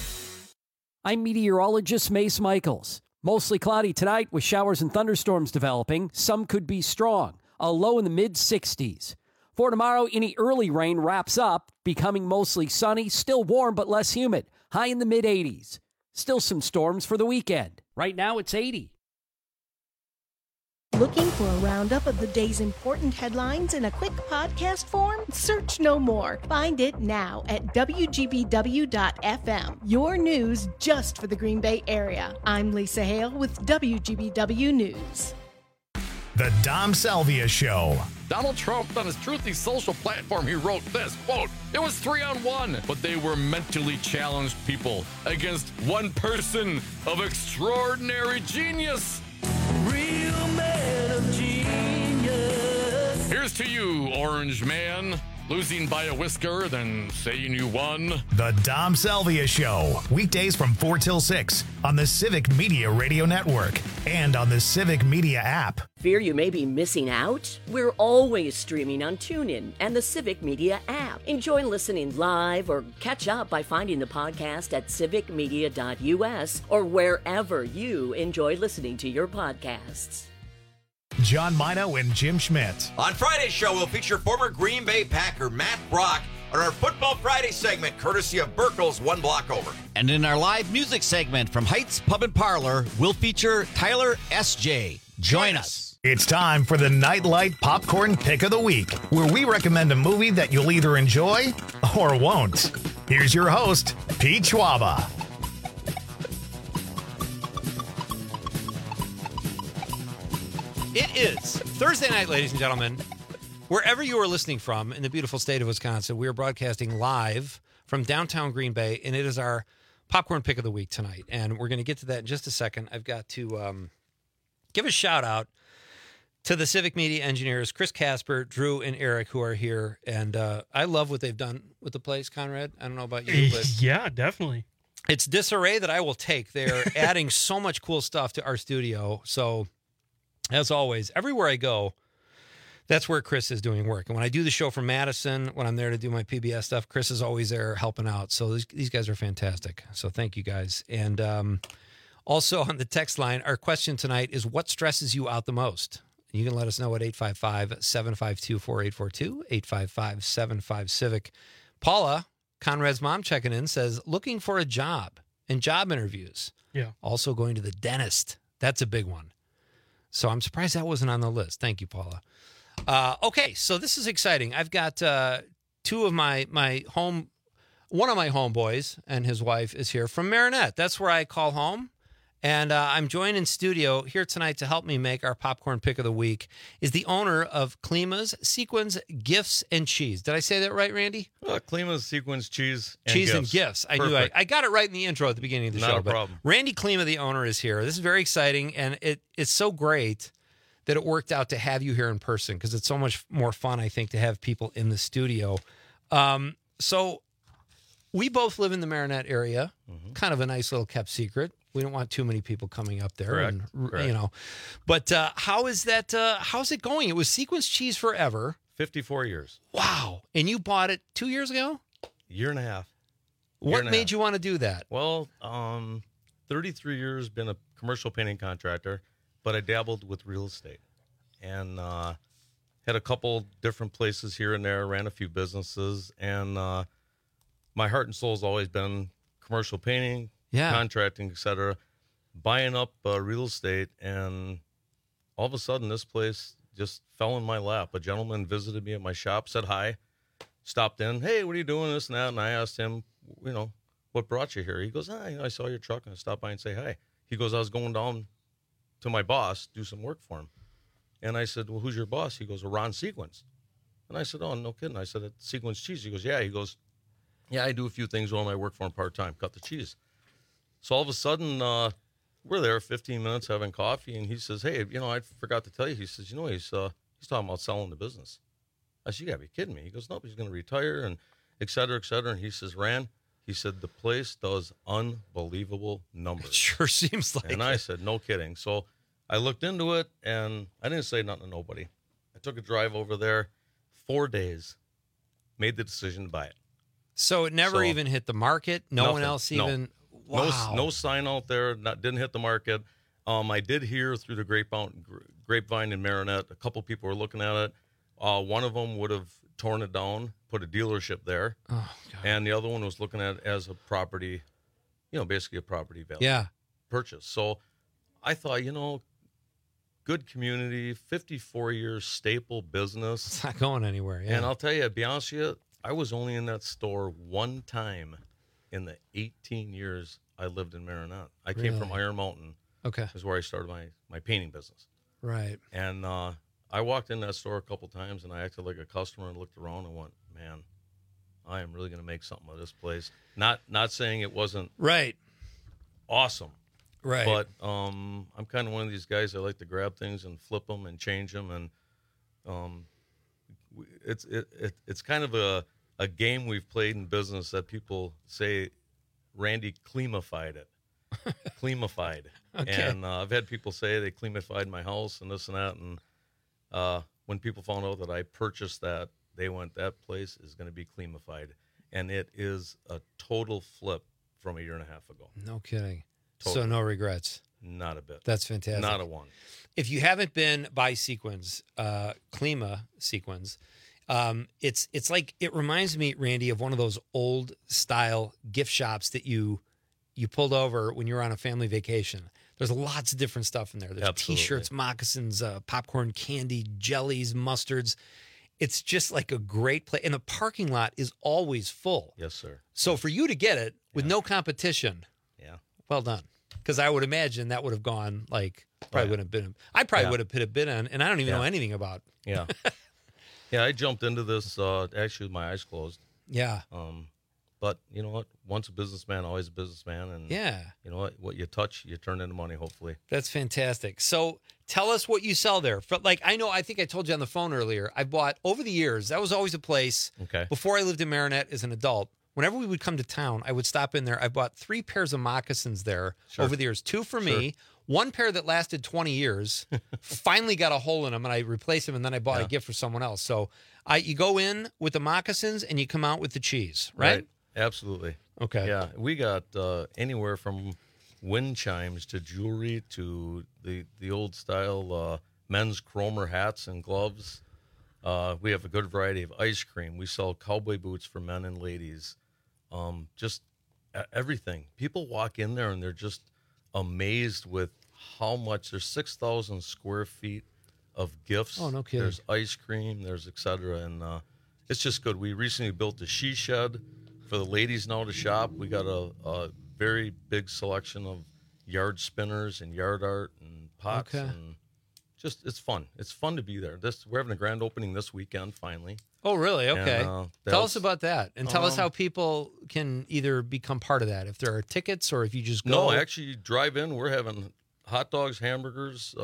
I'm meteorologist Mace Michaels. Mostly cloudy tonight with showers and thunderstorms developing. Some could be strong. A low in the mid-60s. For tomorrow, any early rain wraps up, becoming mostly sunny, still warm but less humid. High in the mid-80s. Still some storms for the weekend. Right now, it's 80. Looking for a roundup of the day's important headlines in a quick podcast form? Search no more. Find it now at WGBW.FM. Your news just for the Green Bay area. I'm Lisa Hale with WGBW News. The Dom Salvia Show. Donald Trump, on his Truthy social platform, he wrote this, quote, "It was 3-on-1, but they were mentally challenged people against one person of extraordinary genius. Real man of genius. Here's to you, Orange Man. Losing by a whisker, then saying you won." The Dom Salvia Show. Weekdays from 4 till 6 on the Civic Media Radio Network and on the Civic Media app. Fear you may be missing out? We're always streaming on TuneIn and the Civic Media app. Enjoy listening live or catch up by finding the podcast at civicmedia.us or wherever you enjoy listening to your podcasts. John Mino and Jim Schmidt. On Friday's show, we'll feature former Green Bay Packer Matt Brock on our Football Friday segment, courtesy of Burkle's One Block Over. And in our live music segment from Heights Pub and Parlor, we'll feature Tyler S.J. Join us. It's time for the Nightlight Popcorn Pick of the Week, where we recommend a movie that you'll either enjoy or won't. Here's your host, Pete Schwaba. It is Thursday night, ladies and gentlemen. Wherever you are listening from in the beautiful state of Wisconsin, we are broadcasting live from downtown Green Bay, and it is our Popcorn Pick of the Week tonight. And we're going to get to that in just a second. I've got to give a shout out to the Civic Media engineers, Chris Casper, Drew, and Eric, who are here. And I love what they've done with the place, Conrad. I don't know about you, but yeah, definitely. It's disarray that I will take. They're adding so much cool stuff to our studio. So, as always, everywhere I go, that's where Chris is doing work. And when I do the show from Madison, when I'm there to do my PBS stuff, Chris is always there helping out. So these guys are fantastic. So thank you guys. And also on the text line, our question tonight is, what stresses you out the most? You can let us know at 855-752-4842, 855-75-CIVIC. Paula, Conrad's mom, checking in, says, looking for a job and job interviews. Yeah. Also going to the dentist. That's a big one. So I'm surprised that wasn't on the list. Thank you, Paula. Okay, so this is exciting. I've got two of one of my homeboys and his wife is here from Marinette. That's where I call home. And I'm joined in studio here tonight to help me make our Popcorn Pick of the Week is the owner of Klima's Sequins Gifts and Cheese. Did I say that right, Randy? Klima's Sequins Cheese and Cheese Gifts. And Gifts. I knew I got it right in the intro at the beginning of the show. Not a problem. Randy Klima, the owner, is here. This is very exciting, and it's so great that it worked out to have you here in person because it's so much more fun, I think, to have people in the studio. So we both live in the Marinette area, kind of a nice little kept secret. We don't want too many people coming up there. Correct. You know. But how is that? How's it going? It was Sequins Cheese forever. 54 years. Wow. And you bought it 2 years ago? Year and a half. What made you want to do that? Well, 33 years, been a commercial painting contractor, but I dabbled with real estate and had a couple different places here and there, ran a few businesses, and my heart and soul has always been commercial painting, contracting, etc. Buying up real estate, and all of a sudden this place just fell in my lap. A gentleman visited me at my shop, said hi, stopped in, hey, what are you doing, this and that, and I asked him, what brought you here? He goes, I saw your truck and I stopped by and say hi. He goes, I was going down to my boss, do some work for him. And I said, well, who's your boss? He goes, Ron Sequins. And I said, oh, no kidding. I said, it's Sequins Cheese. He goes, yeah. He goes, yeah, I do a few things while I work for him part-time, cut the cheese. So all of a sudden, we're there 15 minutes having coffee, and he says, hey, I forgot to tell you. He says, he's talking about selling the business. I said, you got to be kidding me. He goes, nope, he's going to retire, and et cetera, et cetera. And he says, Rand, he said, the place does unbelievable numbers. It sure seems like And I said, no kidding. So I looked into it, and I didn't say nothing to nobody. I took a drive over there, 4 days, made the decision to buy it. So it never even hit the market? No one else even? No. Wow. No sign out there, didn't hit the market. I did hear through the grapevine in Marinette, a couple people were looking at it. One of them would have torn it down, put a dealership there. Oh, God. And the other one was looking at it as a property, basically a property value purchase. So I thought, good community, 54 years staple business. It's not going anywhere. Yeah. And I'll tell you, to be honest with you, I was only in that store one time in the 18 years I lived in Marinette. I came from Iron Mountain. Okay. Is where I started my painting business. Right. And I walked in that store a couple times, and I acted like a customer and looked around and went, man, I am really going to make something of this place. Not saying it wasn't awesome. Right. But I'm kind of one of these guys that like to grab things and flip them and change them. And it's kind of a game we've played in business that people say Randy Klimified it. Klimified. Okay. And I've had people say they Klimified my house and this and that. And when people found out that I purchased that, they went, that place is going to be Klimified. And it is a total flip from a year and a half ago. No kidding. Totally. So no regrets. Not a bit. That's fantastic. Not a one. If you haven't been by Sequins, Klima Sequins, it's like, it reminds me, Randy, of one of those old style gift shops that you pulled over when you were on a family vacation. There's lots of different stuff in there. There's T-shirts, moccasins, popcorn, candy, jellies, mustards. It's just like a great place. And the parking lot is always full. Yes, sir. So for you to get it with no competition, well done. Because I would imagine that would have gone like probably wouldn't have been. I probably would have put a bid on, and I don't even know anything about. Yeah, yeah. I jumped into this actually with my eyes closed. Yeah. But you know what? Once a businessman, always a businessman, and you know what you touch, you turn into money. Hopefully, that's fantastic. So tell us what you sell there. I think I told you on the phone earlier. I bought over the years. That was always a place. Okay. Before I lived in Marinette as an adult. Whenever we would come to town, I would stop in there. I bought 3 pairs of moccasins there over the years. 2 for me, 1 pair that lasted 20 years, finally got a hole in them, and I replaced them, and then I bought a gift for someone else. So you go in with the moccasins, and you come out with the cheese, right? Absolutely. Okay. Yeah, we got anywhere from wind chimes to jewelry to the old style men's Cromer hats and gloves. We have a good variety of ice cream. We sell cowboy boots for men and ladies. Just everything. People walk in there and they're just amazed with how much. There's 6,000 square feet of gifts. Oh, no kidding. There's ice cream. There's et cetera. And it's just good. We recently built a she shed for the ladies now to shop. We got a very big selection of yard spinners and yard art and pots. Okay. And just it's fun. It's fun to be there. We're having a grand opening this weekend finally. Oh, really? Okay. And, tell us about that, and tell us how people can either become part of that, if there are tickets or if you just go. No, actually, drive in. We're having hot dogs, hamburgers,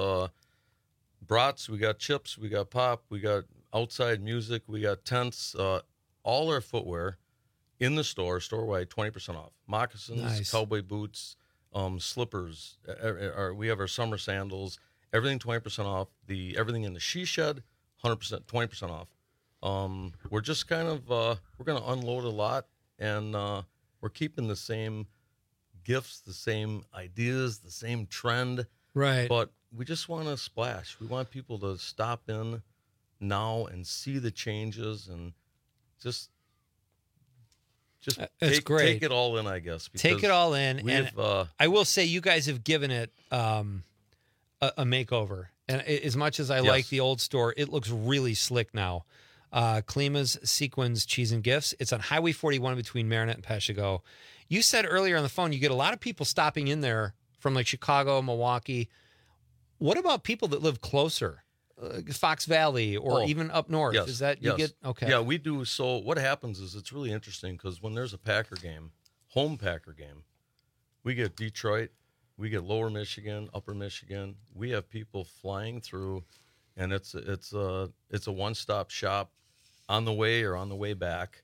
brats. We got chips. We got pop. We got outside music. We got tents. All our footwear in the store-wide, 20% off. Moccasins, cowboy boots, slippers. We have our summer sandals. Everything 20% off. Everything in the she shed, 100%, 20% off. We're just kind of we're going to unload a lot, and we're keeping the same gifts, the same ideas, the same trend. Right. But we just want to splash. We want people to stop in now and see the changes and just That's great. Take it all in, I guess. Take it all in, and I will say you guys have given it a makeover. And as much as I like the old store, it looks really slick now. Klima's Sequins Cheese and Gifts. It's on Highway 41 between Marinette and Peshtigo. You said earlier on the phone you get a lot of people stopping in there from like Chicago, Milwaukee. What about people that live closer? Fox Valley or even up north? Yes, Is that you get? Okay. Yeah, we do. So what happens is it's really interesting because when there's a Packer game, home Packer game, we get Detroit, we get Lower Michigan, Upper Michigan. We have people flying through, and it's a one-stop shop on the way or on the way back.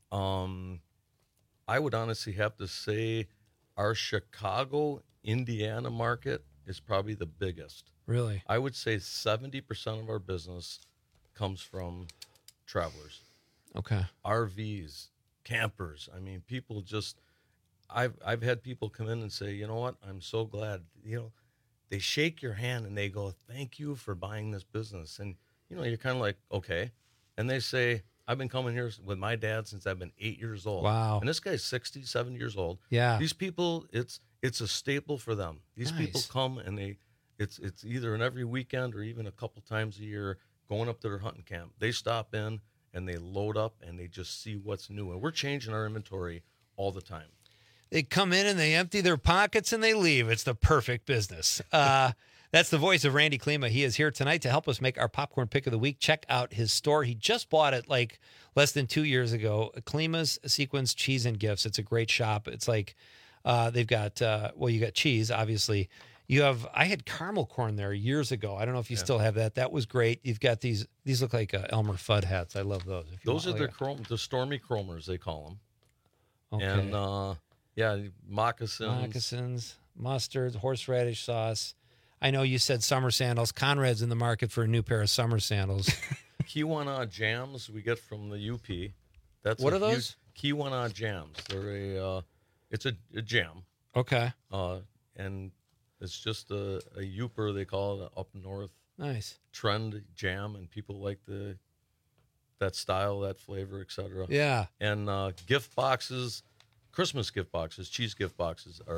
I would honestly have to say our Chicago, Indiana market is probably the biggest. Really? I would say 70% of our business comes from travelers. Okay. RVs, campers. I mean, people just I've had people come in and say, "You know what? I'm so glad." You know, they shake your hand and they go, "Thank you for buying this business." And you know, you're kind of like, "Okay." And they say, "I've been coming here with my dad since I've been 8 years old." Wow. And this guy's 60, 70 years old. Yeah. These people, it's a staple for them. These people come and it's either an every weekend or even a couple times a year going up to their hunting camp. They stop in and they load up and they just see what's new. And we're changing our inventory all the time. They come in and they empty their pockets and they leave. It's the perfect business. That's the voice of Randy Klima. He is here tonight to help us make our popcorn pick of the week. Check out his store. He just bought it like less than 2 years ago. Klima's Sequins Cheese and Gifts. It's a great shop. It's like they've got, you got cheese, obviously. I had caramel corn there years ago. I don't know if you still have that. That was great. You've got these look like Elmer Fudd hats. I love those. Those are the Stormy Cromers, they call them. Okay. And moccasins, mustards, horseradish sauce. I know you said summer sandals. Conrad's in the market for a new pair of summer sandals. Kiwanis jams we get from the UP. What are those? Kiwanis jams. They're it's a jam. Okay. And it's just a Youper, they call it, up north. Nice. Trend jam, and people like that style, that flavor, etc. Yeah. And gift boxes, Christmas gift boxes, cheese gift boxes are a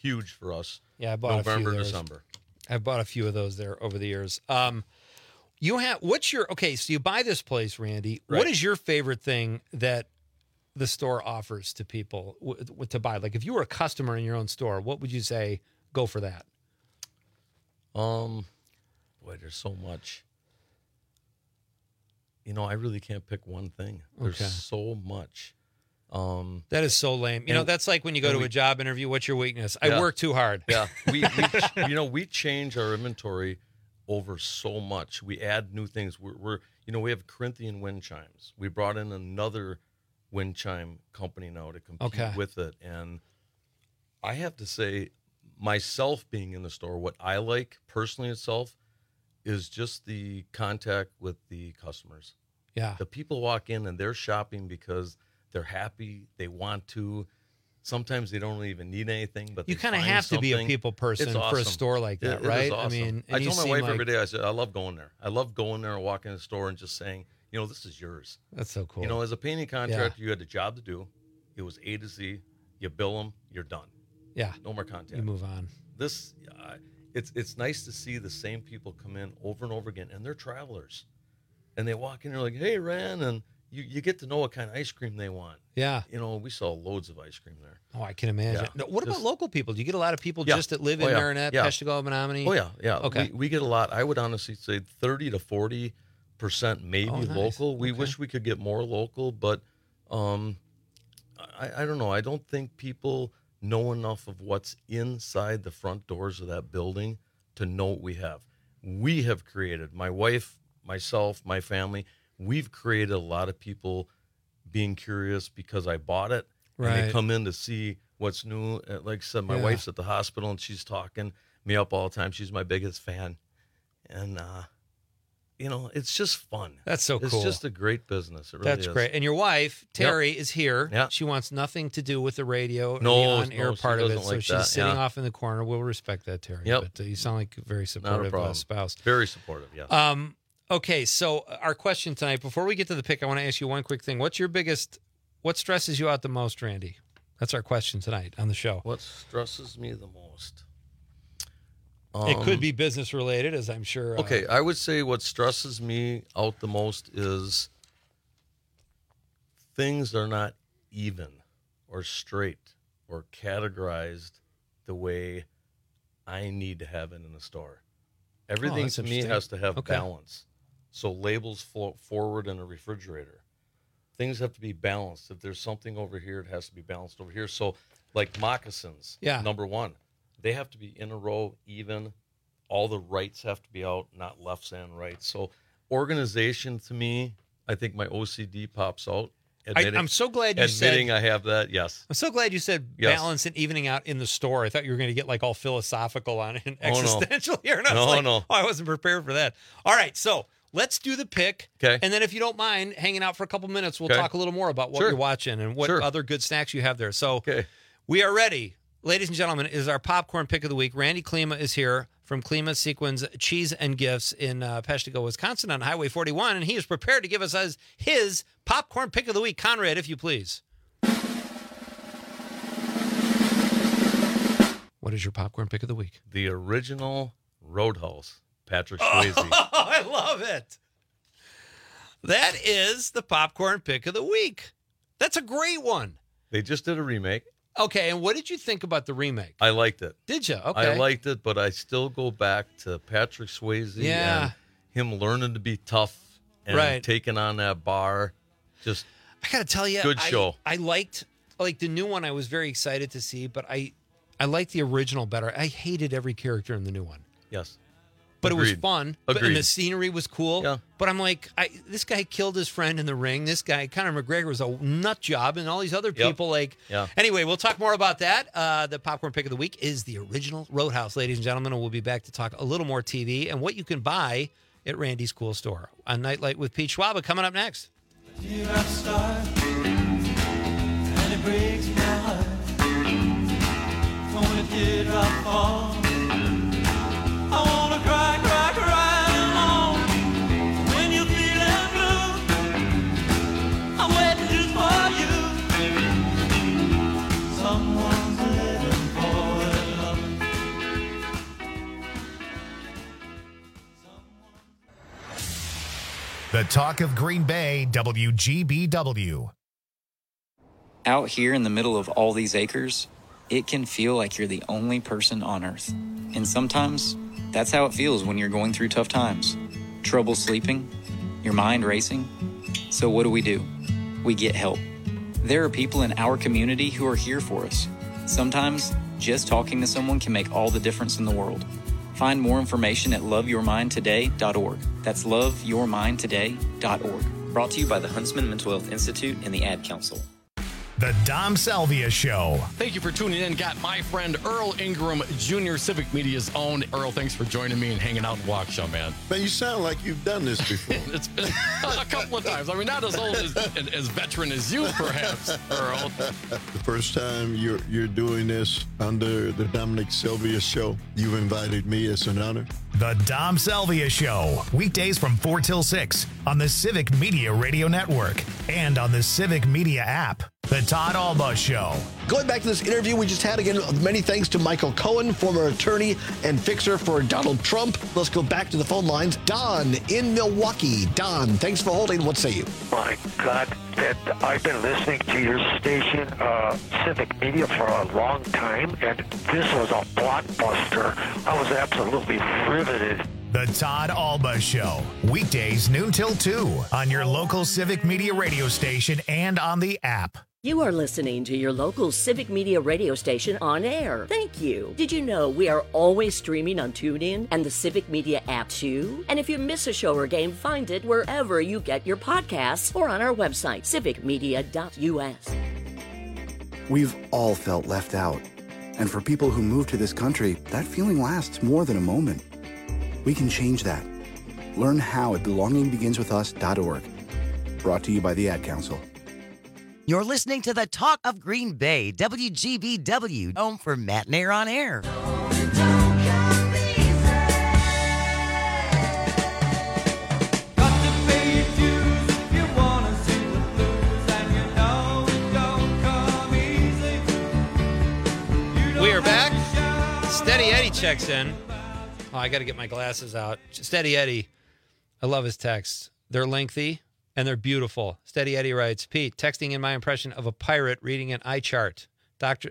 huge for us. Yeah, I bought November, a few December. I've bought a few of those there over the years. You have so you buy this place, Randy. Right. What is your favorite thing that the store offers to people to buy? Like, if you were a customer in your own store, what would you say? Go for that. Boy, there's so much. I really can't pick one thing. There's so much. That is so lame. That's like when you go to a job interview. What's your weakness? I work too hard. Yeah, we change our inventory over so much. We add new things. We have Corinthian wind chimes. We brought in another wind chime company now to compete with it, and I have to say, myself being in the store, what I like personally itself is just the contact with the customers. Yeah, the people walk in and they're shopping because they're happy. They want to. Sometimes they don't even need anything, but you kind of have to be a people person for a store like that, right? Awesome. I mean, I told my wife every day, I said, I love going there. I love going there and walking in the store and just saying, this is yours. That's so cool. As a painting contractor, you had a job to do. It was A to Z. You bill them, you're done. Yeah. No more contact. You move on. It's nice to see the same people come in over and over again, and they're travelers. And they walk in, they're like, hey, Ran, and you get to know what kind of ice cream they want. Yeah. We saw loads of ice cream there. Oh, I can imagine. Yeah. What about local people? Do you get a lot of people just that live in Marinette, Peshtigo, Menominee? Oh, yeah, yeah. Okay. We get a lot. I would honestly say 30 to 40% maybe local. We wish we could get more local, but I don't know. I don't think people know enough of what's inside the front doors of that building to know what we have. We have created, my wife, myself, my family, we've created a lot of people being curious because I bought it. Right. And they come in to see what's new. Like I said, my wife's at the hospital and she's talking me up all the time. She's my biggest fan. And, it's just fun. That's so cool. It's just a great business. It really That's is. great. And your wife, Terry, is here. Yeah. She wants nothing to do with the radio or No, the on-air she part of it. doesn't So like she's that, sitting off in the corner. We'll respect that, Terry. Yep. But you sound like a very Not a supportive problem. spouse. Very supportive, yes. Okay, so our question tonight, before we get to the pick, I want to ask you one quick thing. What stresses you out the most, Randy? That's our question tonight on the show. What stresses me the most? It could be business related, as I'm sure. Okay, I would say what stresses me out the most is things are not even or straight or categorized the way I need to have it in the store. Everything to me has to have balance. So labels float forward in a refrigerator. Things have to be balanced. If there's something over here, it has to be balanced over here. So like moccasins, number one, they have to be in a row, even. All the rights have to be out, not lefts and rights. So organization to me, I think my OCD pops out. I'm so glad you said... Admitting I have that, yes. I'm so glad you said balance and evening out in the store. I thought you were going to get like all philosophical on it and existential here. And I wasn't prepared for that. All right, so let's do the pick. Okay. And then if you don't mind hanging out for a couple minutes, we'll talk a little more about what you're watching and what other good snacks you have there. So we are ready. Ladies and gentlemen, it is our popcorn pick of the week. Randy Klima is here from Klima Sequins Cheese and Gifts in Peshtigo, Wisconsin on Highway 41, and he is prepared to give us his popcorn pick of the week. Conrad, if you please. What is your popcorn pick of the week? The original Roadhouse, Patrick Swayze. Oh, I love it. That is the popcorn pick of the week. That's a great one. They just did a remake. Okay, and what did you think about the remake? I liked it. Did you? Okay. I liked it, but I still go back to Patrick Swayze and him learning to be tough and taking on that bar. Just I got to tell you, good show. I liked the new one. I was very excited to see, but I liked the original better. I hated every character in the new one. Yes. But it was fun. Agreed. And the scenery was cool. Yeah. But I'm like, this guy killed his friend in the ring. This guy, Conor McGregor, was a nut job. And all these other people, Anyway, we'll talk more about that. The popcorn pick of the week is the original Roadhouse, ladies and gentlemen. And we'll be back to talk a little more TV and what you can buy at Randy's Cool Store. On Nightlight with Pete Schwaba coming up next. Here I start, and it breaks my heart. When it did I fall, I wanna cry, cry, cry alone. When you're feeling blue, I'm waiting just for you. Someone's living for it The talk of Green Bay, WGBW. Out here in the middle of all these acres, it can feel like you're the only person on Earth. And sometimes, that's how it feels when you're going through tough times. Trouble sleeping, your mind racing. So what do? We get help. There are people in our community who are here for us. Sometimes, just talking to someone can make all the difference in the world. Find more information at loveyourmindtoday.org. That's loveyourmindtoday.org. Brought to you by the Huntsman Mental Health Institute and the Ad Council. The Dom Salvia Show. Thank you for tuning in. Got my friend Earl Ingram Jr., Civic Media's own. Earl, thanks for joining me and hanging out in Waukesha, man. Man, you sound like you've done this before. It's been a couple of times. I mean, not as old as veteran as you, perhaps, Earl. The first time you're doing this under the Dominic Salvia Show, you've invited me. It's an honor. The Dom Salvia Show. Weekdays from 4 till 6 on the Civic Media Radio Network and on the Civic Media app. The Todd Alba Show. Going back to this interview we just had, again, many thanks to Michael Cohen, former attorney and fixer for Donald Trump. Let's go back to the phone lines. Don in Milwaukee. Don, thanks for holding. What say you? My God, that I've been listening to your station, Civic Media, for a long time, and this was a blockbuster. I was absolutely riveted. The Todd Alba Show. Weekdays noon till 2 on your local Civic Media radio station and on the app. You are listening to your local Civic Media radio station on air. Thank you. Did you know we are always streaming on TuneIn and the Civic Media app too? And if you miss a show or game, find it wherever you get your podcasts or on our website, civicmedia.us. We've all felt left out. And for people who move to this country, that feeling lasts more than a moment. We can change that. Learn how at belongingbeginswithus.org. Brought to you by the Ad Council. You're listening to the Talk of Green Bay, WGBW, home for Matt and Air on Air. We are back. Steady Eddie checks in. Oh, I got to get my glasses out. Steady Eddie. I love his texts. They're lengthy and they're beautiful. Steady Eddie writes, Pete, texting in my impression of a pirate reading an eye chart. Doctor.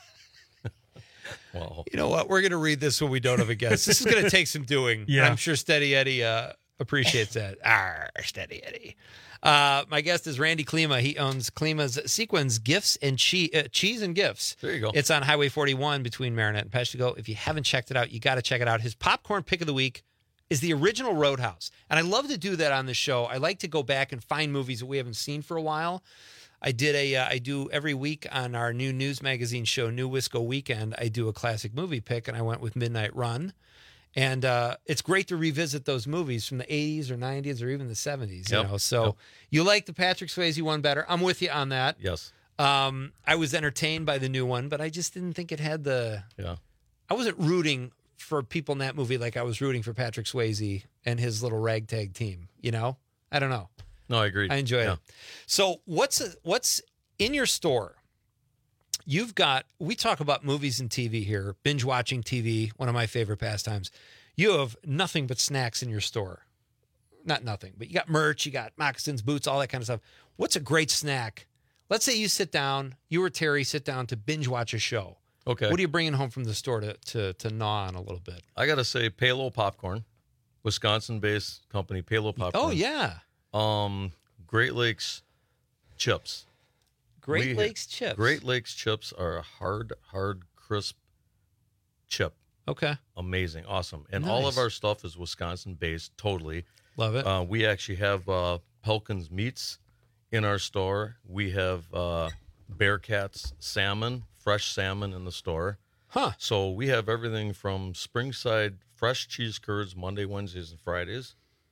Wow. You know what? We're going to read this when we don't have a guest. This is going to take some doing. Yeah. I'm sure Steady Eddie appreciates that. Steady Eddie. My guest is Randy Klima. He owns Klima's Sequins Gifts and Cheese and Gifts. There you go. It's on Highway 41 between Marinette and Peshtigo. If you haven't checked it out, you got to check it out. His popcorn pick of the week is the original Roadhouse. And I love to do that on the show. I like to go back and find movies that we haven't seen for a while. I do every week on our new news magazine show, New Wisco Weekend, I do a classic movie pick, and I went with Midnight Run. And it's great to revisit those movies from the 80s or 90s or even the 70s. Yep. You know, so you like the Patrick Swayze one better. I'm with you on that. Yes. I was entertained by the new one, but I just didn't think it had the. Yeah. I wasn't rooting for people in that movie like I was rooting for Patrick Swayze and his little ragtag team. You know, I don't know. No, I agree. I enjoyed it. So what's in your store? You've got, we talk about movies and TV here, binge watching TV, one of my favorite pastimes. You have nothing but snacks in your store. Not nothing, but you got merch, you got moccasins, boots, all that kind of stuff. What's a great snack? Let's say you sit down, you or Terry sit down to binge watch a show. Okay. What are you bringing home from the store to gnaw on a little bit? I got to say Palo Popcorn, Wisconsin-based company, Palo Popcorn. Oh, yeah. Great Lakes chips. Great Lakes chips. Great Lakes chips are a hard, crisp chip. Okay. Amazing. Awesome. And Nice. all of our stuff is Wisconsin-based, totally. Love it. We actually have Pelkins Meats in our store. We have Bearcats salmon, fresh salmon in the store. Huh. So we have everything from Springside fresh cheese curds Monday, Wednesdays, and Fridays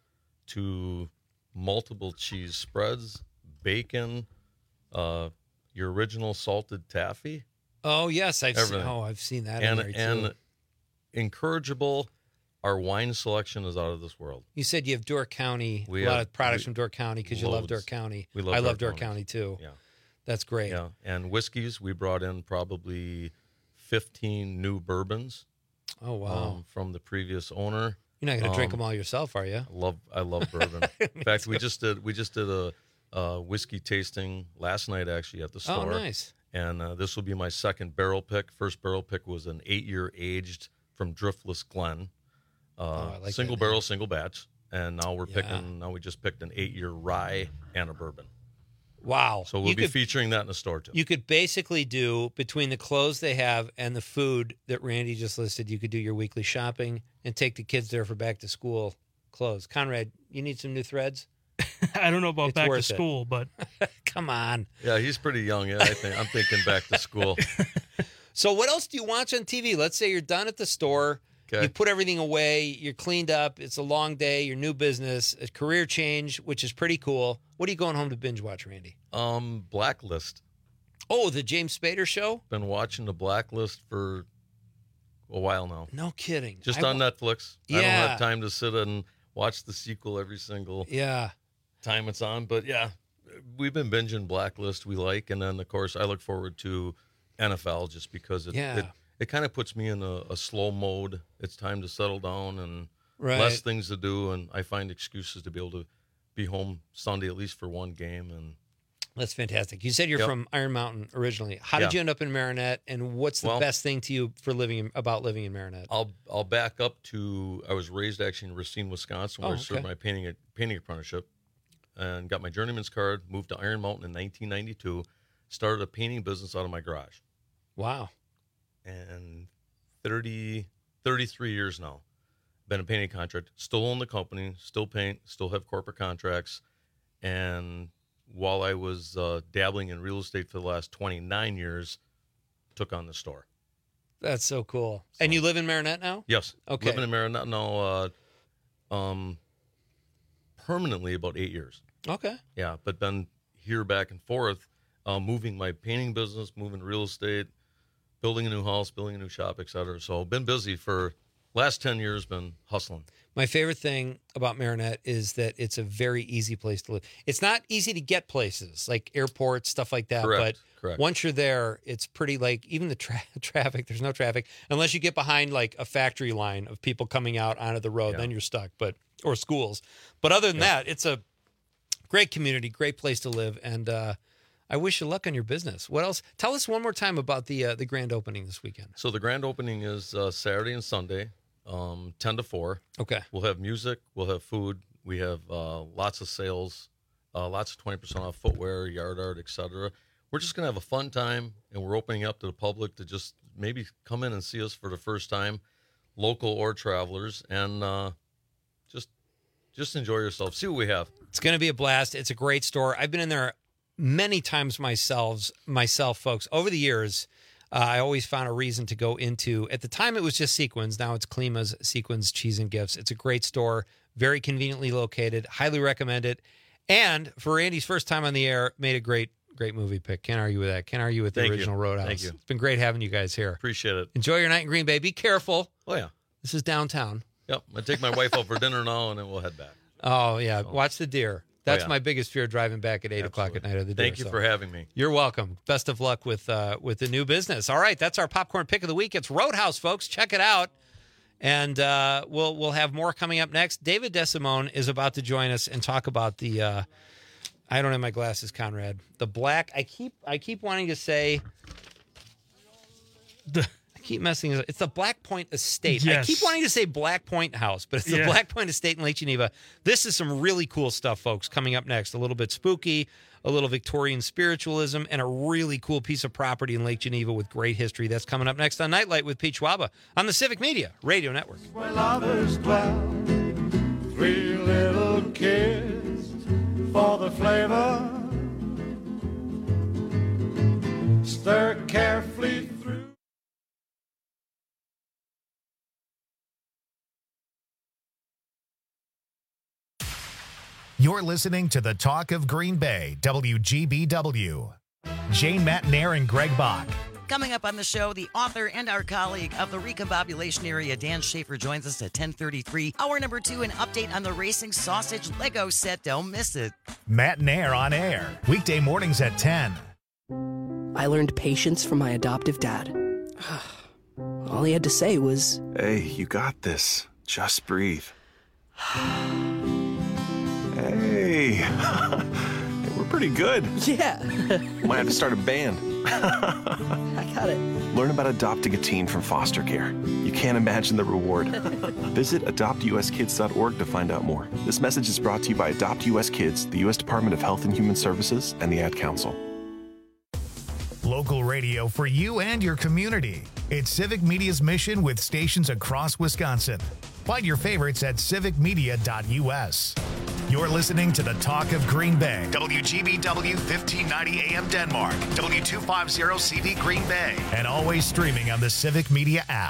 to multiple cheese spreads, bacon, your original salted taffy. Oh, yes. I've Everything. seen that and, in there, too. and incorrigible, our wine selection is out of this world. You said you have Door County, a lot of products from Door County because you love Door County. I love Door County, too. Yeah. That's great. Yeah. And whiskeys, we brought in probably 15 new bourbons. Oh, wow. From the previous owner. You're not going to drink them all yourself, are you? I love bourbon. In fact, we just did a whiskey tasting last night, actually, at the store. Oh, nice. And this will be my second barrel pick. First barrel pick was an 8-year aged from Driftless Glen. I like single that barrel, name. single batch. And now we just picked an 8-year rye and a bourbon. Wow. So we'll be featuring that in the store, too. You could basically do, between the clothes they have and the food that Randy just listed, you could do your weekly shopping and take the kids there for back to school clothes. Conrad, you need some new threads? I don't know about It's back to worth it. school, but come on. Yeah, he's pretty young. Yeah, I'm thinking back to school. So what else do you watch on TV? Let's say you're done at the store. Okay. You put everything away. You're cleaned up. It's a long day. Your new business, a career change, which is pretty cool. What are you going home to binge watch, Randy? Blacklist. Oh, the James Spader show? Been watching the Blacklist for a while now. No kidding. Just on Netflix. I don't Yeah. have time to sit and watch the sequel every single time it's on. But yeah, we've been binging Blacklist we like. And then, of course, I look forward to NFL just because it kind of puts me in a slow mode. It's time to settle down and less things to do. And I find excuses to be able to be home Sunday at least for one game. And that's fantastic. You said you're from Iron Mountain originally. How did you end up in Marinette, and what's the best thing to you for living in Marinette? I'll back up to I was raised actually in Racine, Wisconsin, where I served my painting apprenticeship and got my journeyman's card, moved to Iron Mountain in 1992, started a painting business out of my garage. Wow. And 33 years now. Been a painting contractor, still own the company, still paint, still have corporate contracts. And while I was dabbling in real estate for the last 29 years, took on the store. That's so cool. And you live in Marinette now? Yes. Okay. Living in Marinette now permanently about 8 years. Okay. Yeah, but been here back and forth, moving my painting business, moving real estate, building a new house, building a new shop, et cetera. So been busy for last 10 years, been hustling. My favorite thing about Marinette is that it's a very easy place to live. It's not easy to get places like airports, stuff like that. Correct. But once you're there, it's pretty like even the traffic, there's no traffic unless you get behind like a factory line of people coming out onto the road, then you're stuck, or schools. But other than that, it's a great community, great place to live. And I wish you luck on your business. What else? Tell us one more time about the grand opening this weekend. So the grand opening is Saturday and Sunday. 10 to 4. Okay. We'll have music. We'll have food. We have lots of sales, lots of 20% off footwear, yard art, etc. We're just going to have a fun time, and we're opening up to the public to just maybe come in and see us for the first time, local or travelers, and just enjoy yourself. See what we have. It's going to be a blast. It's a great store. I've been in there many times myself, folks. Over the years, I always found a reason to go into. At the time, it was just Sequins. Now it's Klima's Sequins Cheese and Gifts. It's a great store, very conveniently located. Highly recommend it. And for Randy's first time on the air, made a great movie pick. Can't argue with that. Can't argue with the original Roadhouse. Thank you. It's been great having you guys here. Appreciate it. Enjoy your night in Green Bay. Be careful. Oh, yeah. This is downtown. Yep. I take my wife out for dinner now, and then we'll head back. Oh, yeah. So. Watch the deer. That's yeah. my biggest fear driving back at 8 o'clock at night of the day. Thank you for having me. You're welcome. Best of luck with the new business. All right, that's our popcorn pick of the week. It's Roadhouse, folks. Check it out. And we'll have more coming up next. David DeSimone is about to join us and talk about the I don't have my glasses, Conrad. The black. I keep wanting to say I keep messing it up. It's the Black Point Estate. Yes. I keep wanting to say Black Point House, but it's the Black Point Estate in Lake Geneva. This is some really cool stuff, folks, coming up next. A little bit spooky, a little Victorian spiritualism, and a really cool piece of property in Lake Geneva with great history. That's coming up next on Nightlight with Pete Schwaba on the Civic Media Radio Network. Where lovers dwell, 3 little kids for the flavor. Stir carefully through. You're listening to the Talk of Green Bay, WGBW. Jane Matnair and Greg Bach. Coming up on the show, the author and our colleague of the recombobulation area, Dan Schaefer, joins us at 10:33. Hour number 2, an update on the Racing Sausage Lego set. Don't miss it. Matnair on air, weekday mornings at 10. I learned patience from my adoptive dad. All he had to say was, "Hey, you got this." Just breathe. Hey, we're pretty good. Yeah. Might have to start a band. I got it. Learn about adopting a teen from foster care. You can't imagine the reward. Visit adoptuskids.org to find out more. This message is brought to you by Adopt US Kids, the U.S. Department of Health and Human Services, and the Ad Council. Local radio for you and your community. It's Civic Media's mission with stations across Wisconsin. Find your favorites at civicmedia.us. You're listening to the Talk of Green Bay. WGBW 1590 AM Denmark. W250 CV Green Bay. And always streaming on the Civic Media app.